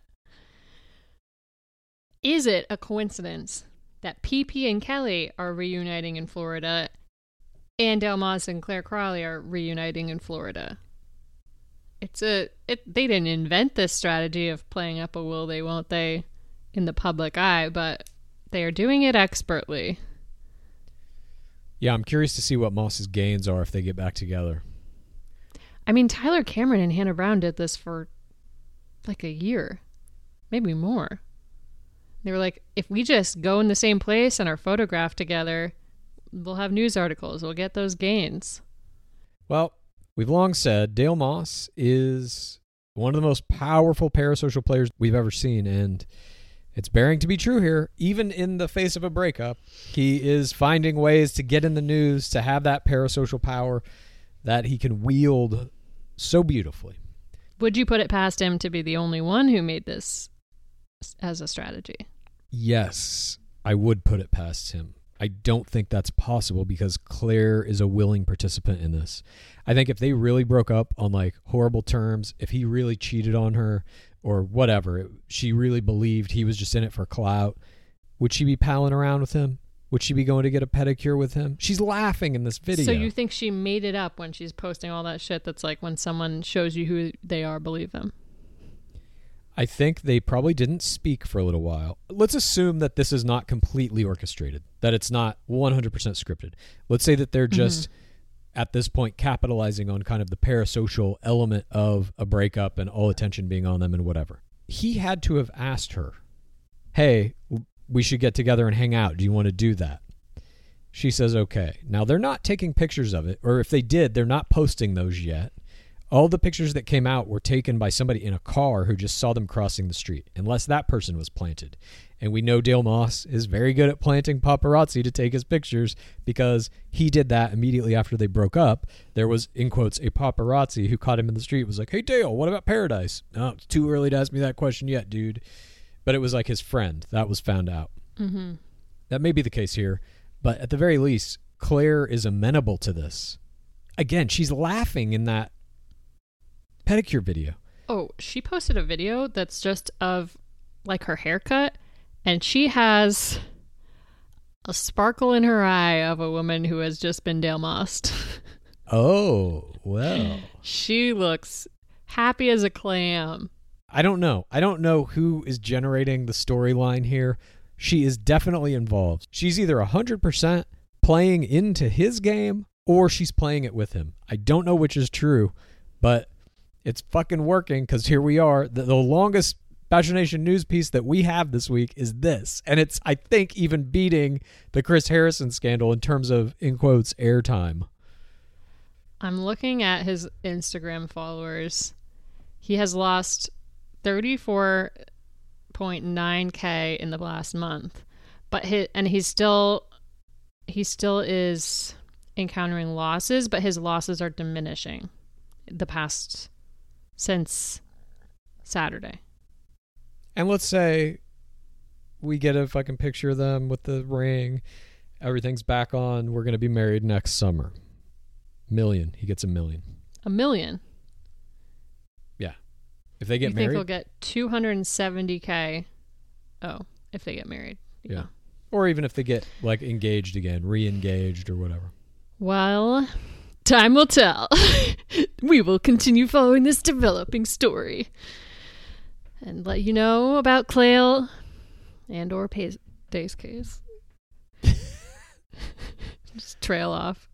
Speaker 8: Is it a coincidence that P P and Kelly are reuniting in Florida and Dale Moss and Claire Crawley are reuniting in Florida? It's a it they didn't invent this strategy of playing up a will they won't they in the public eye, but they are doing it expertly.
Speaker 5: Yeah, I'm curious to see what Moss's gains are if they get back together.
Speaker 8: I mean, Tyler Cameron and Hannah Brown did this for like a year, maybe more. They were like, if we just go in the same place and are photographed together, we'll have news articles. We'll get those gains.
Speaker 5: Well, we've long said Dale Moss is one of the most powerful parasocial players we've ever seen, and it's bearing to be true here. Even in the face of a breakup, he is finding ways to get in the news, to have that parasocial power that he can wield so beautifully.
Speaker 8: Would you put it past him to be the only one who made this as a strategy?
Speaker 5: Yes, I would put it past him. I don't think that's possible because Claire is a willing participant in this. I think if they really broke up on like horrible terms, if he really cheated on her or whatever, it, she really believed he was just in it for clout, would she be palling around with him? Would she be going to get a pedicure with him? She's laughing in this video.
Speaker 8: So you think she made it up when she's posting all that shit that's like when someone shows you who they are, believe them?
Speaker 5: I think they probably didn't speak for a little while. Let's assume that this is not completely orchestrated, that it's not one hundred percent scripted. Let's say that they're just, mm-hmm. at this point, capitalizing on kind of the parasocial element of a breakup and all attention being on them and whatever. He had to have asked her, hey, we should get together and hang out. Do you want to do that? She says, okay. Now, they're not taking pictures of it, or if they did, they're not posting those yet. All the pictures that came out were taken by somebody in a car who just saw them crossing the street, unless that person was planted. And we know Dale Moss is very good at planting paparazzi to take his pictures because he did that immediately after they broke up. There was, in quotes, a paparazzi who caught him in the street, was like, hey, Dale, what about Paradise? No, it's too early to ask me that question yet, dude. But it was like his friend. That was found out.
Speaker 8: Mm-hmm.
Speaker 5: That may be the case here, but at the very least, Claire is amenable to this. Again, she's laughing in that pedicure video.
Speaker 8: Oh, she posted a video that's just of like her haircut, and she has a sparkle in her eye of a woman who has just been Dale Mossed.
Speaker 5: Oh, well.
Speaker 8: She looks happy as a clam.
Speaker 5: I don't know. I don't know who is generating the storyline here. She is definitely involved. She's either one hundred percent playing into his game or she's playing it with him. I don't know which is true, but it's fucking working because here we are. The, the longest Bachelor Nation news piece that we have this week is this. And it's, I think, even beating the Chris Harrison scandal in terms of, in quotes, airtime.
Speaker 8: I'm looking at his Instagram followers. He has lost thirty-four point nine K in the last month. But he, and he's still, he still is encountering losses, but his losses are diminishing the past since Saturday.
Speaker 5: And let's say we get a fucking picture of them with the ring. Everything's back on. We're going to be married next summer. Million. He gets a million.
Speaker 8: A million?
Speaker 5: Yeah. If they get
Speaker 8: you
Speaker 5: married.
Speaker 8: think they'll get two hundred seventy K? Oh, if they get married.
Speaker 5: Yeah.
Speaker 8: yeah.
Speaker 5: Or even if they get like engaged again, re-engaged or whatever.
Speaker 8: Well, time will tell. We will continue following this developing story and let you know about Clail and or Pay's, Day's case. Just trail off.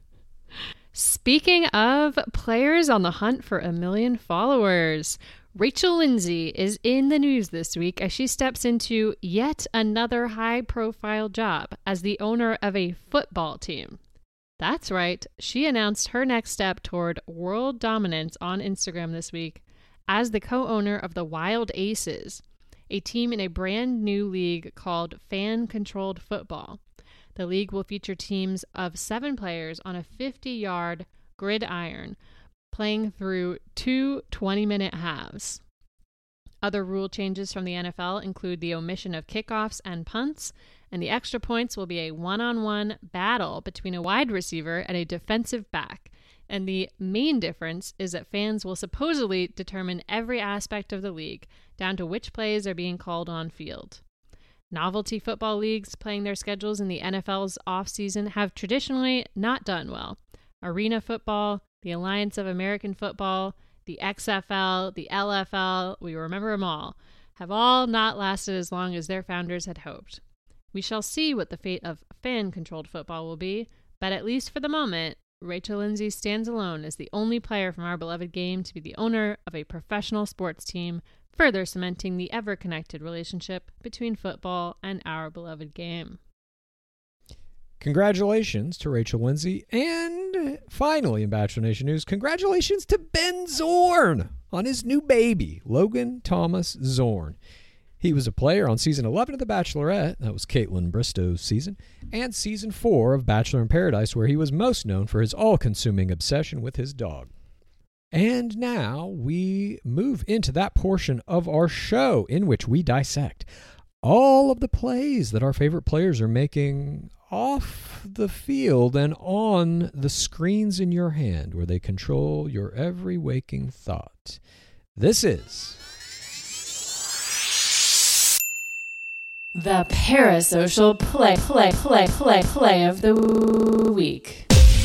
Speaker 8: Speaking of players on the hunt for a million followers, Rachel Lindsay is in the news this week as she steps into yet another high-profile job as the owner of a football team. That's right, she announced her next step toward world dominance on Instagram this week as the co-owner of the Wild Aces, a team in a brand new league called Fan Controlled Football. The league will feature teams of seven players on a fifty-yard gridiron, playing through two twenty-minute halves. Other rule changes from the N F L include the omission of kickoffs and punts, and the extra points will be a one-on-one battle between a wide receiver and a defensive back. And the main difference is that fans will supposedly determine every aspect of the league, down to which plays are being called on field. Novelty football leagues playing their schedules in the N F L's offseason have traditionally not done well. Arena football, the Alliance of American Football, the X F L, the L F L, we remember them all, have all not lasted as long as their founders had hoped. We shall see what the fate of fan-controlled football will be, but at least for the moment, Rachel Lindsay stands alone as the only player from our beloved game to be the owner of a professional sports team, further cementing the ever-connected relationship between football and our beloved game.
Speaker 5: Congratulations to Rachel Lindsay. And finally, in Bachelor Nation news, congratulations to Ben Zorn on his new baby, Logan Thomas Zorn. He was a player on season eleven of The Bachelorette, that was Caitlin Bristow's season, and season four of Bachelor in Paradise, where he was most known for his all-consuming obsession with his dog. And now we move into that portion of our show in which we dissect all of the plays that our favorite players are making off the field and on the screens in your hand, where they control your every waking thought. This is
Speaker 4: the Parasocial Play, Play, Play, Play, Play of the Week.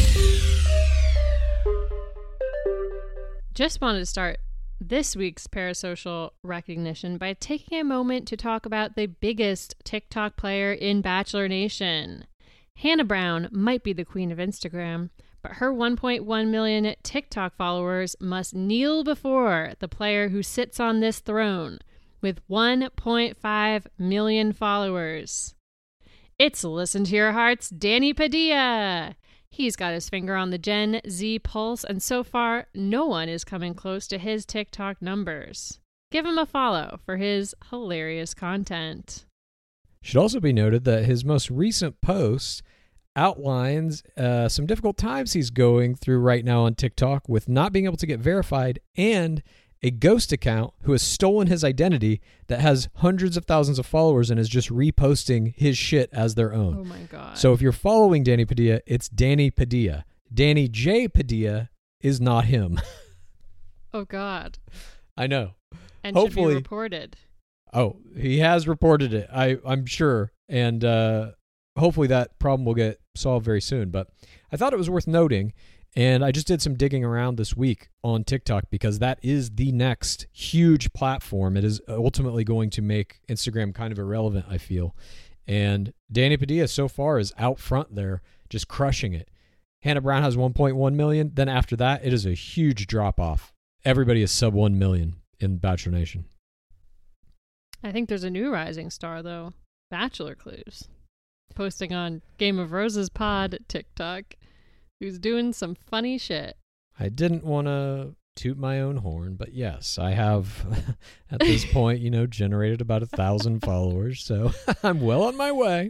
Speaker 8: Just wanted to start this week's Parasocial recognition by taking a moment to talk about the biggest TikTok player in Bachelor Nation. Hannah Brown might be the queen of Instagram, but her one point one million TikTok followers must kneel before the player who sits on this throne with one point five million followers. It's Listen to Your Heart's Danny Padilla. He's got his finger on the Gen Z pulse, and so far, no one is coming close to his TikTok numbers. Give him a follow for his hilarious content.
Speaker 5: Should also be noted that his most recent post outlines uh, some difficult times he's going through right now on TikTok with not being able to get verified and a ghost account who has stolen his identity that has hundreds of thousands of followers and is just reposting his shit as their own.
Speaker 8: Oh my God.
Speaker 5: So if you're following Danny Padilla, it's Danny Padilla. Danny J. Padilla is not him.
Speaker 8: Oh God.
Speaker 5: I know.
Speaker 8: And
Speaker 5: Hopefully,
Speaker 8: should be reported.
Speaker 5: Oh, he has reported it, I, I'm sure. And uh, hopefully that problem will get solved very soon. But I thought it was worth noting. And I just did some digging around this week on TikTok because that is the next huge platform. It is ultimately going to make Instagram kind of irrelevant, I feel. And Danny Padilla so far is out front there, just crushing it. Hannah Brown has one point one million. Then after that, it is a huge drop off. Everybody is sub one million in Bachelor Nation.
Speaker 8: I think there's a new rising star, though. Bachelor Clues. Posting on Game of Roses pod TikTok. Who's doing some funny shit.
Speaker 5: I didn't want to toot my own horn, but yes, I have at this point, you know, generated about a thousand followers, so I'm well on my way.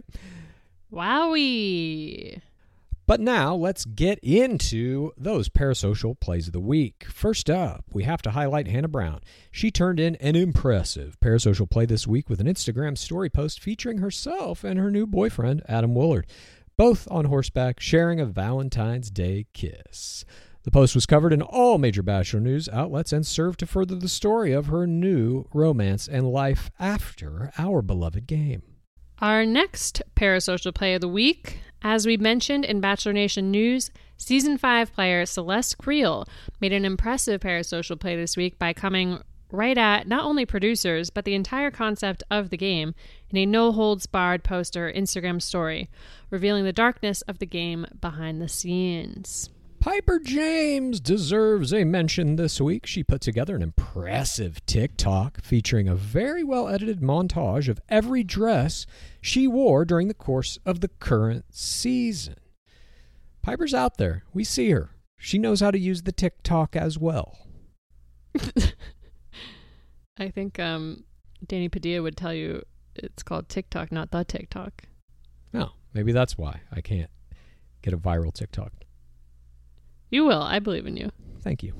Speaker 8: Wowie.
Speaker 5: But now let's get into those parasocial plays of the week. First up, we have to highlight Hannah Brown. She turned in an impressive parasocial play this week with an Instagram story post featuring herself and her new boyfriend, Adam Woolard, both on horseback, sharing a Valentine's Day kiss. The post was covered in all major Bachelor news outlets and served to further the story of her new romance and life after our beloved game.
Speaker 8: Our next parasocial play of the week, as we mentioned in Bachelor Nation News, Season five player Celeste Creel made an impressive parasocial play this week by coming right at not only producers, but the entire concept of the game in a no-holds-barred post to her Instagram story, revealing the darkness of the game behind the scenes.
Speaker 5: Piper James deserves a mention this week. She put together an impressive TikTok featuring a very well-edited montage of every dress she wore during the course of the current season. Piper's out there. We see her. She knows how to use the TikTok as well.
Speaker 8: I think um, Danny Padilla would tell you it's called TikTok, not the TikTok.
Speaker 5: No, maybe that's why I can't get a viral TikTok.
Speaker 8: You will. I believe in you.
Speaker 5: Thank you.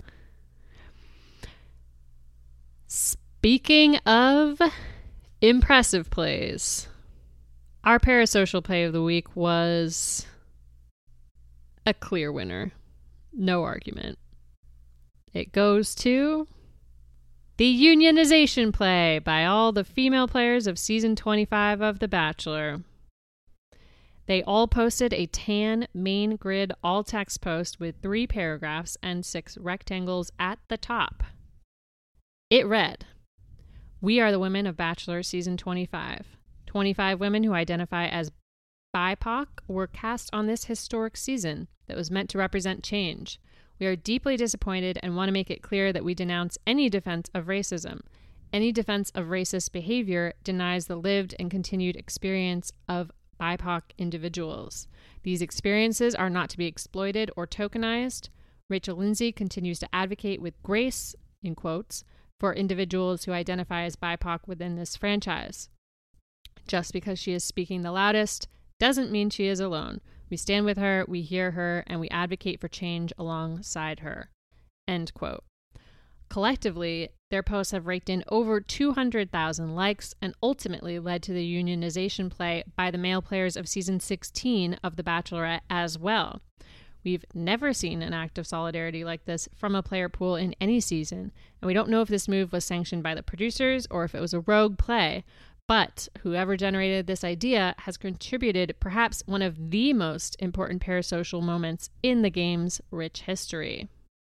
Speaker 8: Speaking of impressive plays, our parasocial play of the week was a clear winner. No argument. It goes to the unionization play by all the female players of season twenty-five of The Bachelor. They all posted a tan main grid all-text post with three paragraphs and six rectangles at the top. It read, "We are the women of Bachelor season twenty-five. twenty-five women who identify as B I P O C were cast on this historic season that was meant to represent change. We are deeply disappointed and want to make it clear that we denounce any defense of racism. Any defense of racist behavior denies the lived and continued experience of B I P O C individuals. These experiences are not to be exploited or tokenized. Rachel Lindsay continues to advocate with grace, in quotes, for individuals who identify as B I P O C within this franchise. Just because she is speaking the loudest doesn't mean she is alone. We stand with her, we hear her, and we advocate for change alongside her." End quote. Collectively, their posts have raked in over two hundred thousand likes and ultimately led to the unionization play by the male players of season sixteen of The Bachelorette as well. We've never seen an act of solidarity like this from a player pool in any season, and we don't know if this move was sanctioned by the producers or if it was a rogue play, but whoever generated this idea has contributed perhaps one of the most important parasocial moments in the game's rich history.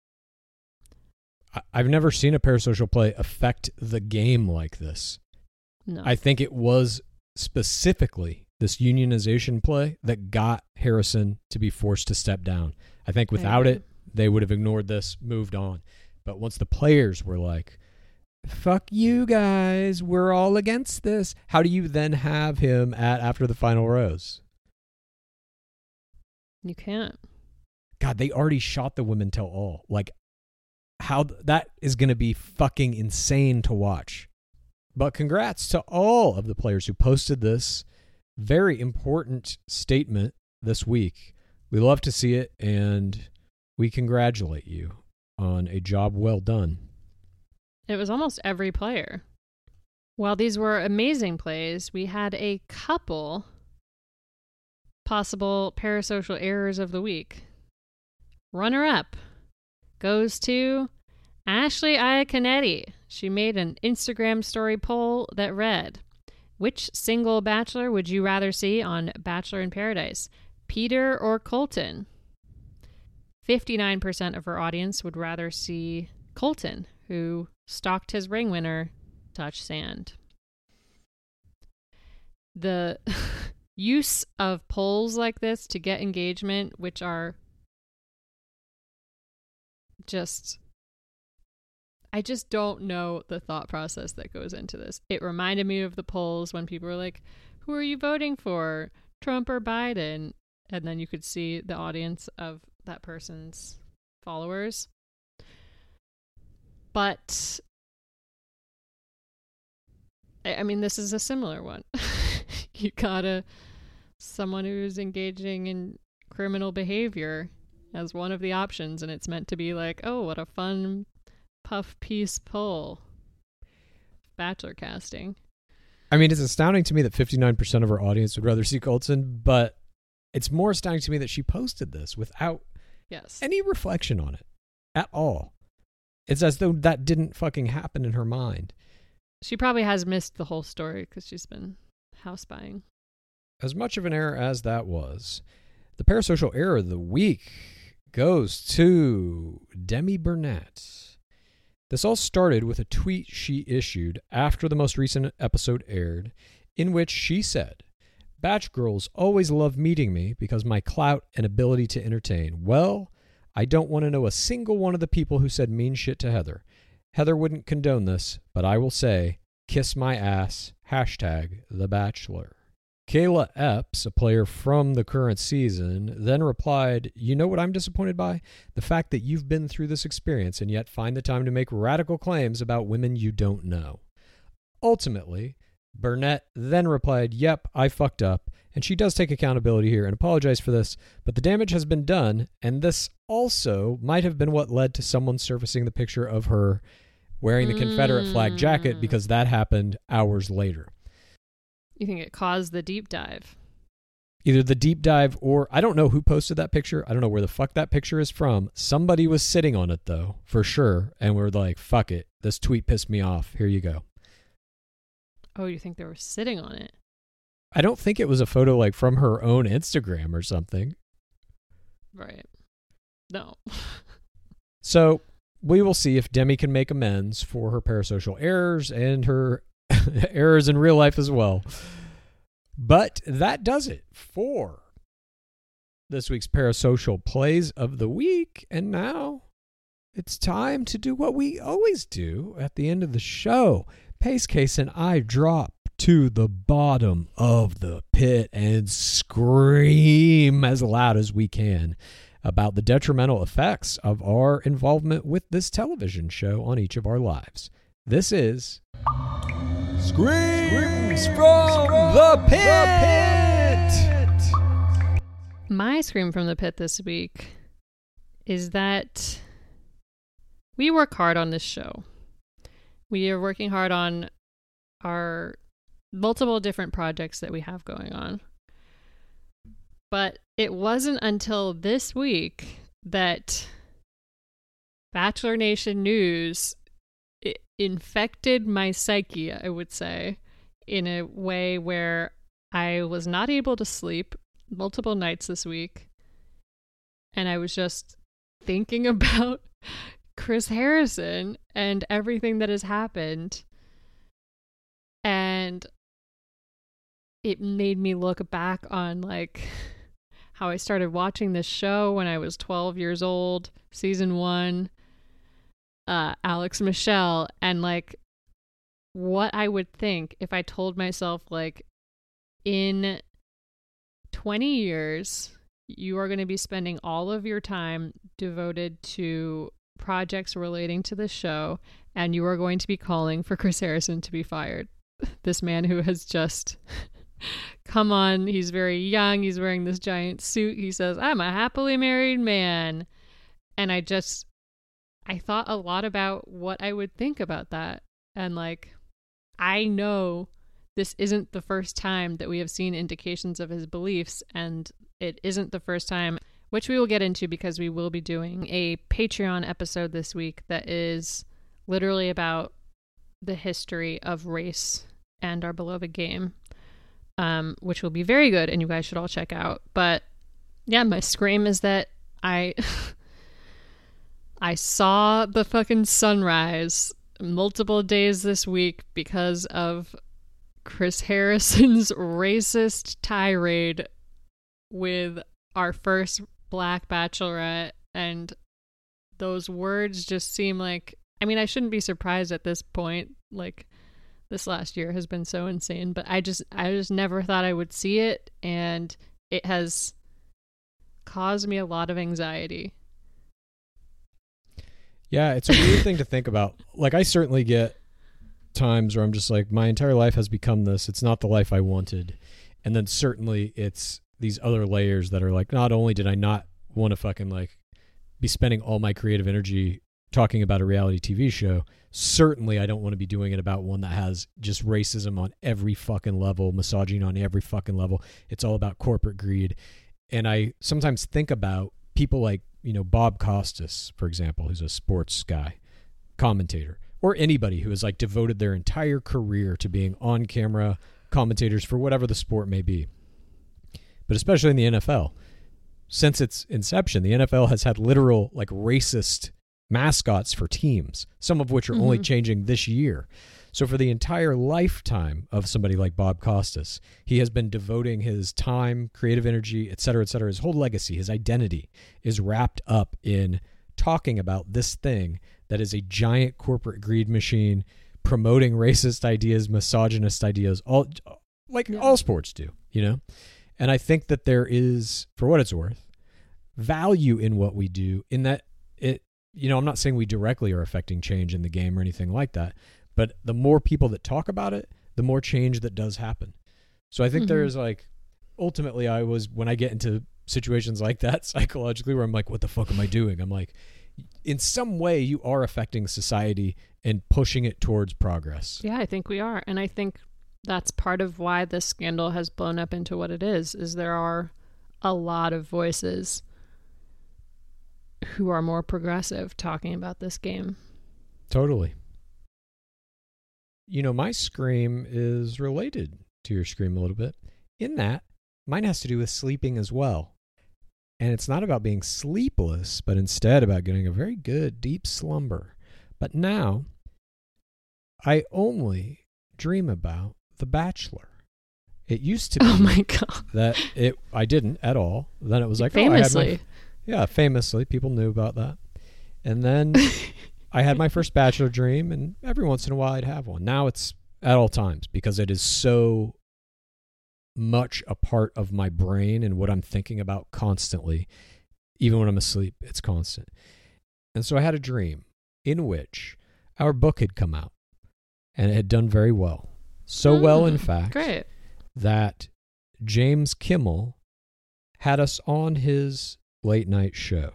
Speaker 5: I've never seen a parasocial play affect the game like this.
Speaker 8: No.
Speaker 5: I think it was specifically this unionization play that got Harrison to be forced to step down. I think without it, they would have ignored this, moved on. But once the players were like, fuck you guys, we're all against this, how do you then have him at after the final rose?
Speaker 8: You can't.
Speaker 5: God, they already shot the women tell all. Like, how th- that is going to be fucking insane to watch. But congrats to all of the players who posted this very important statement this week. We love to see it, and we congratulate you on a job well done.
Speaker 8: It was almost every player. While these were amazing plays, we had a couple possible parasocial errors of the week. Runner-up goes to Ashley Iaconetti. She made an Instagram story poll that read, "Which single bachelor would you rather see on Bachelor in Paradise, Peter or Colton?" fifty-nine percent of her audience would rather see Colton, who stalked his ring winner, Touch Sand. The use of polls like this to get engagement, which are just, I just don't know the thought process that goes into this. It reminded me of the polls when people were like, who are you voting for, Trump or Biden? And then you could see the audience of that person's followers. But I mean, this is a similar one. You gotta, someone who's engaging in criminal behavior as one of the options, and it's meant to be like, oh, what a fun puff piece poll. Bachelor casting.
Speaker 5: I mean, it's astounding to me that fifty-nine percent of our audience would rather see Colton, but it's more astounding to me that she posted this without
Speaker 8: Yes.
Speaker 5: any reflection on it at all. It's as though that didn't fucking happen in her mind.
Speaker 8: She probably has missed the whole story because she's been house buying.
Speaker 5: As much of an error as that was, the parasocial error of the week goes to Demi Burnett. This all started with a tweet she issued after the most recent episode aired, in which she said, "Batch girls always love meeting me because my clout and ability to entertain. Well, I don't want to know a single one of the people who said mean shit to Heather. Heather wouldn't condone this, but I will say, kiss my ass, hashtag The Bachelor." Kayla Epps, a player from the current season, then replied, "You know what I'm disappointed by? The fact that you've been through this experience and yet find the time to make radical claims about women you don't know." Ultimately, Burnett then replied, "Yep, I fucked up," and she does take accountability here and apologize for this, but the damage has been done, and this also might have been what led to someone surfacing the picture of her wearing the Confederate flag jacket, because that happened hours later.
Speaker 8: You think it caused the deep dive?
Speaker 5: Either the deep dive or I don't know who posted that picture. I don't know where the fuck that picture is from. Somebody was sitting on it though, for sure, and we're like, fuck it. This tweet pissed me off. Here you go.
Speaker 8: Oh, you think they were sitting on it?
Speaker 5: I don't think it was a photo like from her own Instagram or something.
Speaker 8: Right. No.
Speaker 5: So we will see if Demi can make amends for her parasocial errors and her errors in real life as well. But that does it for this week's Parasocial Plays of the Week. And now it's time to do what we always do at the end of the show. Pace Case and I drop to the bottom of the pit and scream as loud as we can about the detrimental effects of our involvement with this television show on each of our lives. This is Screams from the Pit!
Speaker 8: My scream from the pit this week is that we work hard on this show. We are working hard on our multiple different projects that we have going on. But it wasn't until this week that Bachelor Nation news infected my psyche, I would say, in a way where I was not able to sleep multiple nights this week. And I was just thinking about Chris Harrison and everything that has happened. And it made me look back on like how I started watching this show when I was twelve years old, season one, uh, Alex Michelle, and like what I would think if I told myself like in twenty years, you are going to be spending all of your time devoted to projects relating to the show, and you are going to be calling for Chris Harrison to be fired. This man who has just come on, he's very young, he's wearing this giant suit, he says, "I'm a happily married man." And I just, I thought a lot about what I would think about that. And like, I know this isn't the first time that we have seen indications of his beliefs, and it isn't the first time, which we will get into because we will be doing a Patreon episode this week that is literally about the history of race and our beloved game, um, which will be very good and you guys should all check out. But yeah, my scream is that I I saw the fucking sunrise multiple days this week because of Chris Harrison's racist tirade with our first Black Bachelorette, and those words just seem like, I mean, I shouldn't be surprised at this point, like this last year has been so insane, but I just I just never thought I would see it, and it has caused me a lot of anxiety.
Speaker 5: Yeah, it's a weird thing to think about. Like, I certainly get times where I'm just like, my entire life has become this. It's not the life I wanted. And then certainly it's these other layers that are like, not only did I not want to fucking like be spending all my creative energy talking about a reality T V show, certainly I don't want to be doing it about one that has just racism on every fucking level, misogyny on every fucking level. It's all about corporate greed. And I sometimes think about people like, you know, Bob Costas, for example, who's a sports guy, commentator, or anybody who has like devoted their entire career to being on camera commentators for whatever the sport may be. But especially in the N F L, since its inception, the N F L has had literal like racist mascots for teams, some of which are mm-hmm. only changing this year. So for the entire lifetime of somebody like Bob Costas, he has been devoting his time, creative energy, et cetera, et cetera. His whole legacy, his identity is wrapped up in talking about this thing that is a giant corporate greed machine, promoting racist ideas, misogynist ideas, all like yeah. all sports do, you know? And I think that there is, for what it's worth, value in what we do in that it, you know, I'm not saying we directly are affecting change in the game or anything like that, but the more people that talk about it, the more change that does happen. So I think mm-hmm. there's like, ultimately I was, when I get into situations like that psychologically where I'm like, what the fuck am I doing? I'm like, in some way you are affecting society and pushing it towards progress.
Speaker 8: Yeah, I think we are. And I think that's part of why this scandal has blown up into what it is, is there are a lot of voices who are more progressive talking about this game.
Speaker 5: Totally. You know, my scream is related to your scream a little bit in that mine has to do with sleeping as well. And it's not about being sleepless, but instead about getting a very good deep slumber. But now I only dream about The Bachelor. It used to be
Speaker 8: oh my God.
Speaker 5: that it I didn't at all. Then it was like,
Speaker 8: famously.
Speaker 5: Oh, I had my, yeah, famously. People knew about that. And then I had my first Bachelor dream, and every once in a while I'd have one. Now it's at all times because it is so much a part of my brain and what I'm thinking about constantly. Even when I'm asleep, it's constant. And so I had a dream in which our book had come out, and it had done very well. So mm, well, in fact,
Speaker 8: great.
Speaker 5: that James Kimmel had us on his late night show.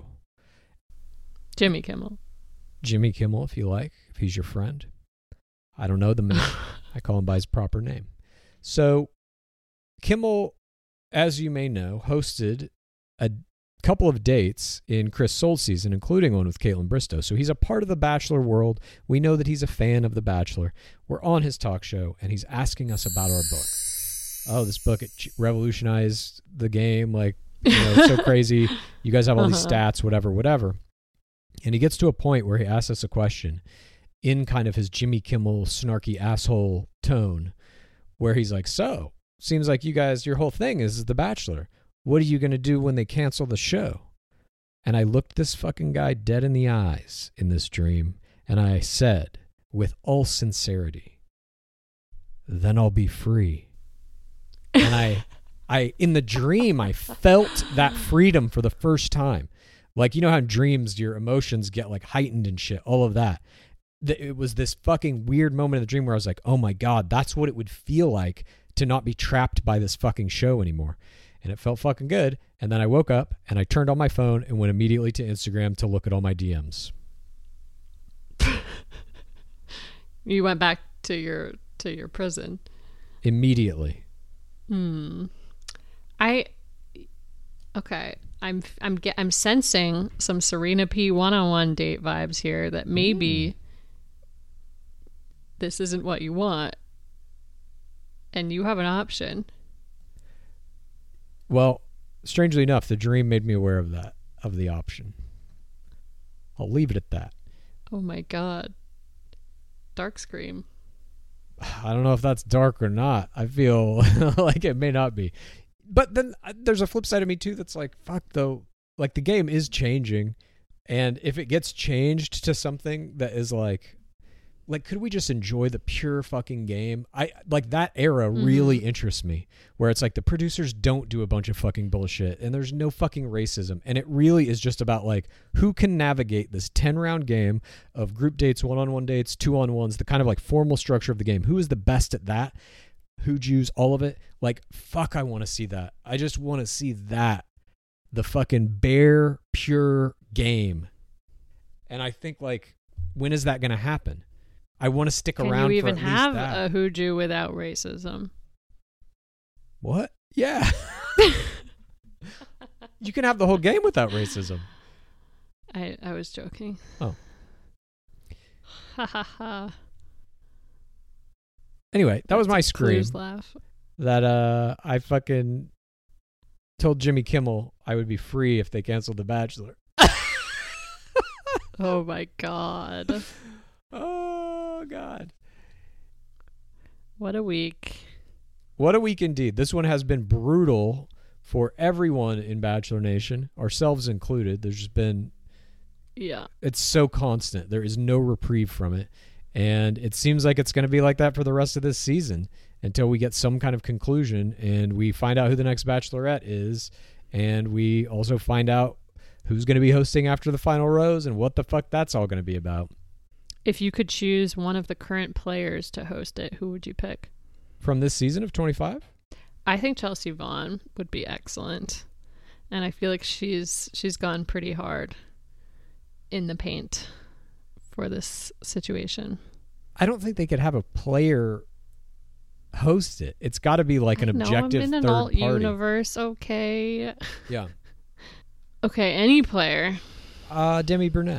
Speaker 8: Jimmy Kimmel.
Speaker 5: Jimmy Kimmel, if you like, if he's your friend. I don't know the man. I call him by his proper name. So Kimmel, as you may know, hosted a couple of dates in Chris Soules' season, including one with Caitlin Bristow. So he's a part of the Bachelor world. We know that he's a fan of The Bachelor. We're on his talk show, and he's asking us about our book. Oh, this book, it revolutionized the game. Like, you know, it's so crazy. You guys have all these
Speaker 8: uh-huh.
Speaker 5: stats, whatever, whatever. And he gets to a point where he asks us a question in kind of his Jimmy Kimmel snarky asshole tone, where he's like, so, seems like you guys, your whole thing is The Bachelor. What are you going to do when they cancel the show? And I looked this fucking guy dead in the eyes in this dream, and I said, with all sincerity, then I'll be free. And I, I, in the dream, I felt that freedom for the first time. Like, you know how in dreams your emotions get like heightened and shit, all of that. It was this fucking weird moment in the dream where I was like, oh my God, that's what it would feel like to not be trapped by this fucking show anymore. And it felt fucking good. And then I woke up and I turned on my phone and went immediately to Instagram to look at all my D Ms.
Speaker 8: You went back to your to your prison.
Speaker 5: Immediately.
Speaker 8: Hmm. I okay. I'm I'm get, I'm sensing some Serena P one-on-one date vibes here that maybe mm. this isn't what you want, and you have an option.
Speaker 5: Well, strangely enough, the dream made me aware of that, of the option. I'll leave it at that.
Speaker 8: Oh my God. Dark Scream.
Speaker 5: I don't know if that's dark or not. I feel like it may not be. But then uh, there's a flip side of me too that's like, fuck though. Like the game is changing. And if it gets changed to something that is like, like, could we just enjoy the pure fucking game? I like that era mm-hmm. really interests me, where it's like the producers don't do a bunch of fucking bullshit and there's no fucking racism. And it really is just about like who can navigate this ten round game of group dates, one-on-one dates, two-on-ones, the kind of like formal structure of the game. Who is the best at that? Who'd use all of it? Like, fuck, I want to see that. I just want to see that. The fucking bare, pure game. And I think like, when is that going to happen? I want to stick
Speaker 8: Can
Speaker 5: around
Speaker 8: you
Speaker 5: for
Speaker 8: even
Speaker 5: at least
Speaker 8: have
Speaker 5: that.
Speaker 8: a Who'd You without racism?
Speaker 5: What? Yeah. You can have the whole game without racism.
Speaker 8: I, I was joking.
Speaker 5: Oh.
Speaker 8: Ha ha ha.
Speaker 5: Anyway, that was my
Speaker 8: That's a
Speaker 5: scream.
Speaker 8: Clues laugh.
Speaker 5: That uh, I fucking told Jimmy Kimmel I would be free if they canceled The Bachelor.
Speaker 8: Oh my God.
Speaker 5: Oh God.
Speaker 8: What a week.
Speaker 5: What a week indeed. This one has been brutal for everyone in Bachelor Nation, ourselves included. There's just been,
Speaker 8: Yeah.
Speaker 5: it's so constant. There is no reprieve from it. And it seems like it's going to be like that for the rest of this season until we get some kind of conclusion and we find out who the next Bachelorette is. And we also find out who's going to be hosting after the final rose and what the fuck that's all going to be about.
Speaker 8: If you could choose one of the current players to host it, who would you pick?
Speaker 5: From this season of twenty-five?
Speaker 8: I think Chelsea Vaughn would be excellent. And I feel like she's she's gone pretty hard in the paint for this situation.
Speaker 5: I don't think they could have a player host it. It's got to be like an
Speaker 8: I know,
Speaker 5: objective
Speaker 8: I'm in
Speaker 5: third
Speaker 8: an alt
Speaker 5: party.
Speaker 8: universe, okay.
Speaker 5: Yeah.
Speaker 8: Okay, any player.
Speaker 5: Uh, Demi Burnett.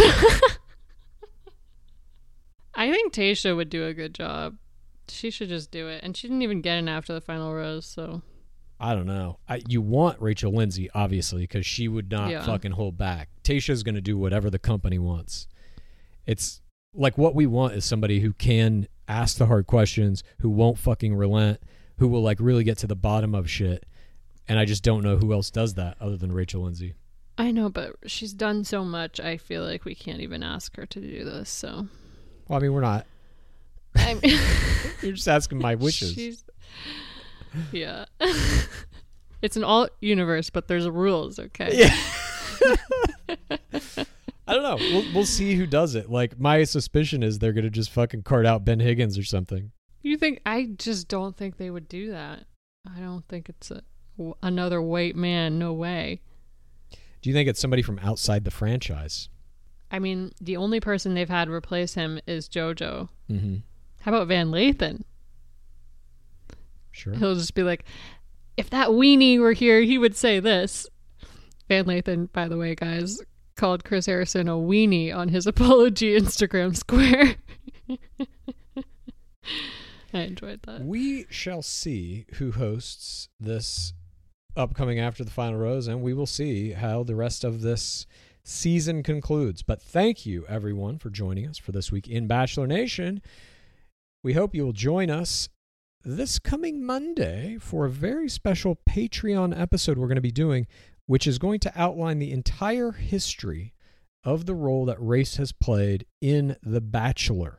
Speaker 8: I think Tayshia would do a good job. She should just do it. And she didn't even get in after the final rose, so.
Speaker 5: I don't know. I, you want Rachel Lindsay, obviously, because she would not
Speaker 8: Yeah.
Speaker 5: fucking hold back. Tayshia's going to do whatever the company wants. It's like what we want is somebody who can ask the hard questions, who won't fucking relent, who will like really get to the bottom of shit. And I just don't know who else does that other than Rachel Lindsay.
Speaker 8: I know, but she's done so much, I feel like we can't even ask her to do this, so.
Speaker 5: Well, I mean, we're not.
Speaker 8: I mean,
Speaker 5: You're just asking my wishes.
Speaker 8: She's, yeah. It's an alt universe, but there's rules, okay?
Speaker 5: Yeah. I don't know. We'll, we'll see who does it. Like, my suspicion is they're going to just fucking cart out Ben Higgins or something.
Speaker 8: You think, I just don't think they would do that. I don't think it's a, another white man, no way.
Speaker 5: Do you think it's somebody from outside the franchise?
Speaker 8: I mean, the only person they've had replace him is JoJo.
Speaker 5: Mm-hmm.
Speaker 8: How about Van Lathan?
Speaker 5: Sure.
Speaker 8: He'll just be like, if that weenie were here, he would say this. Van Lathan, by the way, guys, called Chris Harrison a weenie on his apology Instagram square. I enjoyed that.
Speaker 5: We shall see who hosts this upcoming After the Final Rose, and we will see how the rest of this season concludes. But thank you, everyone, for joining us for this week in Bachelor Nation. We hope you will join us this coming Monday for a very special Patreon episode we're going to be doing, which is going to outline the entire history of the role that race has played in The Bachelor.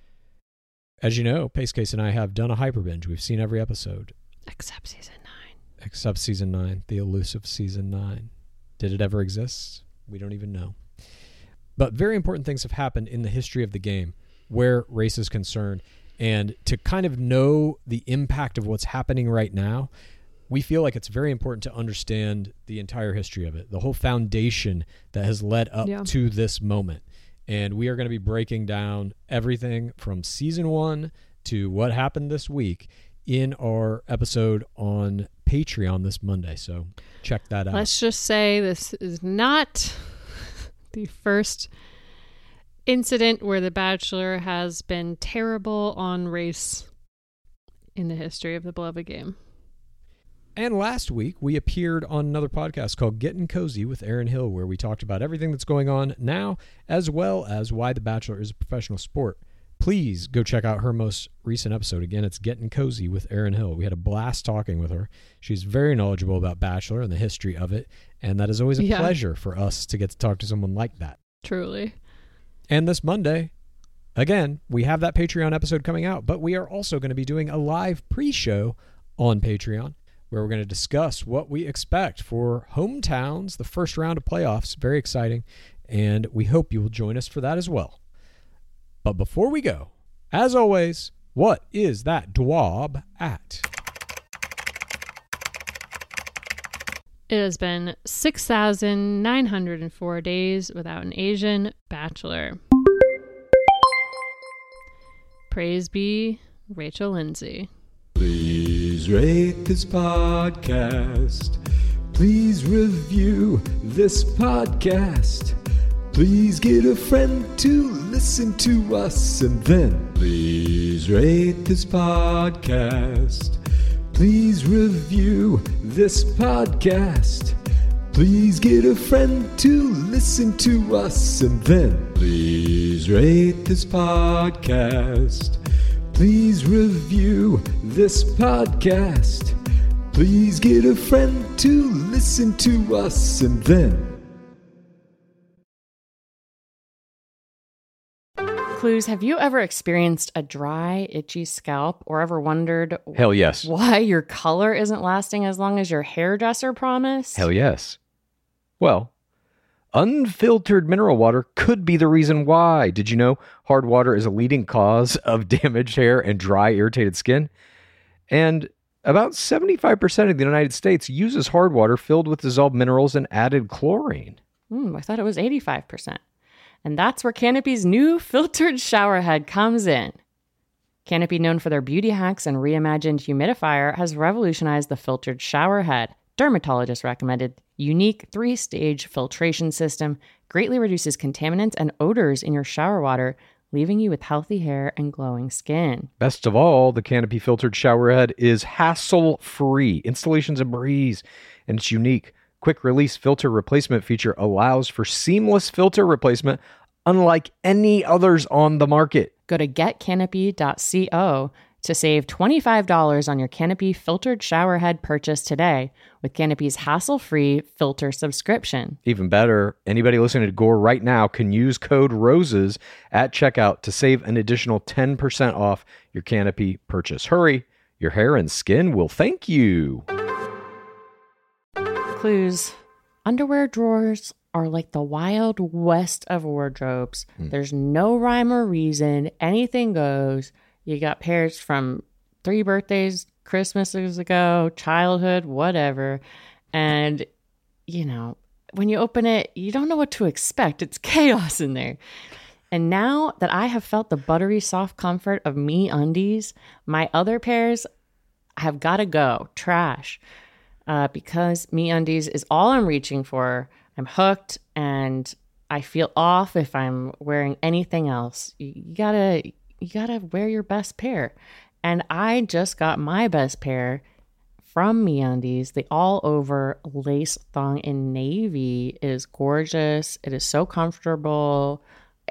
Speaker 5: As you know, Pace Case and I have done a hyper binge. We've seen every episode.
Speaker 8: Except season nine.
Speaker 5: Except season nine, the elusive season nine. Did it ever exist? We don't even know. But very important things have happened in the history of the game where race is concerned. And to kind of know the impact of what's happening right now, we feel like it's very important to understand the entire history of it, the whole foundation that has led up
Speaker 8: Yeah.
Speaker 5: to this moment. And we are going to be breaking down everything from season one to what happened this week in our episode on Patreon this Monday. So check that out.
Speaker 8: Let's just say this is not the first incident where The Bachelor has been terrible on race in the history of the beloved game.
Speaker 5: And last week, we appeared on another podcast called Getting Cozy with Aaron Hill, where we talked about everything that's going on now, as well as why The Bachelor is a professional sport. Please go check out her most recent episode. Again, it's Getting Cozy with Aaron Hill. We had a blast talking with her. She's very knowledgeable about Bachelor and the history of it, and that is always a
Speaker 8: Yeah.
Speaker 5: pleasure for us to get to talk to someone like that.
Speaker 8: Truly.
Speaker 5: And this Monday, again, we have that Patreon episode coming out, but we are also going to be doing a live pre-show on Patreon, where we're going to discuss what we expect for Hometowns, the first round of playoffs. Very exciting, and we hope you will join us for that as well. But before we go, as always, what is that D W A B at?
Speaker 8: It has been six thousand nine hundred four days without an Asian bachelor. Praise be Rachel Lindsay.
Speaker 6: Please rate this podcast.
Speaker 11: Please review this podcast. Please get a friend to listen to us, and then please rate this podcast. Please review this podcast. Please get a friend to listen to us, and then please rate this podcast. Please review this podcast. Please get a friend to listen to us, and then...
Speaker 4: Clues, have you ever experienced a dry, itchy scalp or ever wondered
Speaker 5: Hell yes.
Speaker 4: why your color isn't lasting as long as your hairdresser promised?
Speaker 5: Hell yes. Well, unfiltered mineral water could be the reason why. Did you know hard water is a leading cause of damaged hair and dry, irritated skin? And about seventy-five percent of the United States uses hard water filled with dissolved minerals and added chlorine.
Speaker 4: Hmm, I thought it was eighty-five percent. And that's where Canopy's new filtered shower head comes in. Canopy, known for their beauty hacks and reimagined humidifier, has revolutionized the filtered shower head. Dermatologist recommended unique three-stage filtration system greatly reduces contaminants and odors in your shower water, leaving you with healthy hair and glowing skin.
Speaker 5: Best of all, the Canopy filtered shower head is hassle-free. Installation's a breeze, and it's unique. Quick release filter replacement feature allows for seamless filter replacement unlike any others on the market.
Speaker 4: Go to get canopy dot co to save twenty-five dollars on your Canopy filtered shower head purchase today with Canopy's hassle-free filter subscription.
Speaker 5: Even better, anybody listening to Gore right now can use code ROSES at checkout to save an additional ten percent off your Canopy purchase. Hurry, your hair and skin will thank you.
Speaker 4: Clues. Underwear drawers are like the wild west of wardrobes. Mm. There's no rhyme or reason. Anything goes. You got pairs from three birthdays, Christmases ago, childhood, whatever. And, you know, when you open it, you don't know what to expect. It's chaos in there. And now that I have felt the buttery soft comfort of MeUndies, my other pairs have got to go. Trash. Uh, because MeUndies is all I'm reaching for. I'm hooked, and I feel off if I'm wearing anything else. You, you gotta, you gotta wear your best pair. And I just got my best pair from MeUndies. The all-over lace thong in navy. It is gorgeous. It is so comfortable.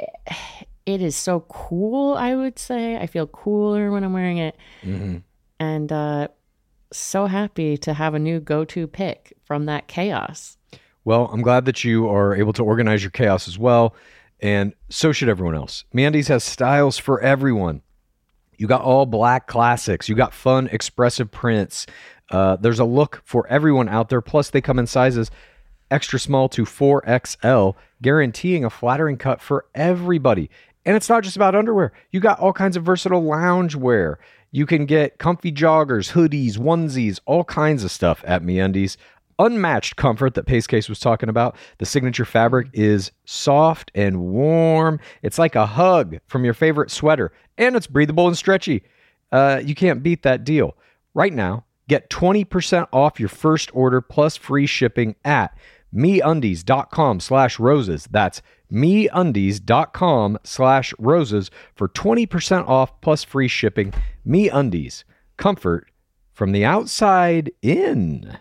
Speaker 4: It is so cool, I would say. I feel cooler when I'm wearing it. Mm-hmm. And, uh, so happy to have a new go-to pick from that chaos.
Speaker 5: Well, I'm glad that you are able to organize your chaos as well, and so should everyone else. MeUndies has styles for everyone. You got all black classics. You got fun, expressive prints. Uh, there's a look for everyone out there. Plus, they come in sizes extra small to four X L, guaranteeing a flattering cut for everybody. And it's not just about underwear. You got all kinds of versatile lounge wear. You can get comfy joggers, hoodies, onesies, all kinds of stuff at MeUndies. Unmatched comfort that Pacecase was talking about. The signature fabric is soft and warm. It's like a hug from your favorite sweater. And it's breathable and stretchy. Uh, you can't beat that deal. Right now, get twenty percent off your first order plus free shipping at MeUndies.com slash roses. That's MeUndies.com slash roses for twenty percent off plus free shipping. MeUndies. Comfort from the outside in.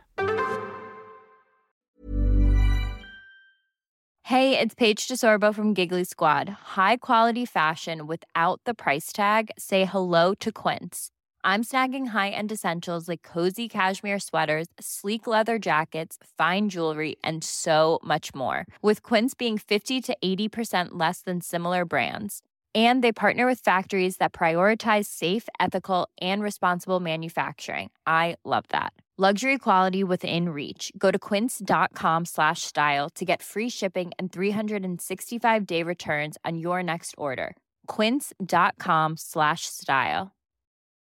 Speaker 12: Hey, it's Paige DeSorbo from Giggly Squad. High quality fashion without the price tag. Say hello to Quince. I'm snagging high-end essentials like cozy cashmere sweaters, sleek leather jackets, fine jewelry, and so much more. With Quince being fifty to eighty percent less than similar brands. And they partner with factories that prioritize safe, ethical, and responsible manufacturing. I love that. Luxury quality within reach. Go to quince.com slash style to get free shipping and three sixty-five day returns on your next order. Quince.com slash style.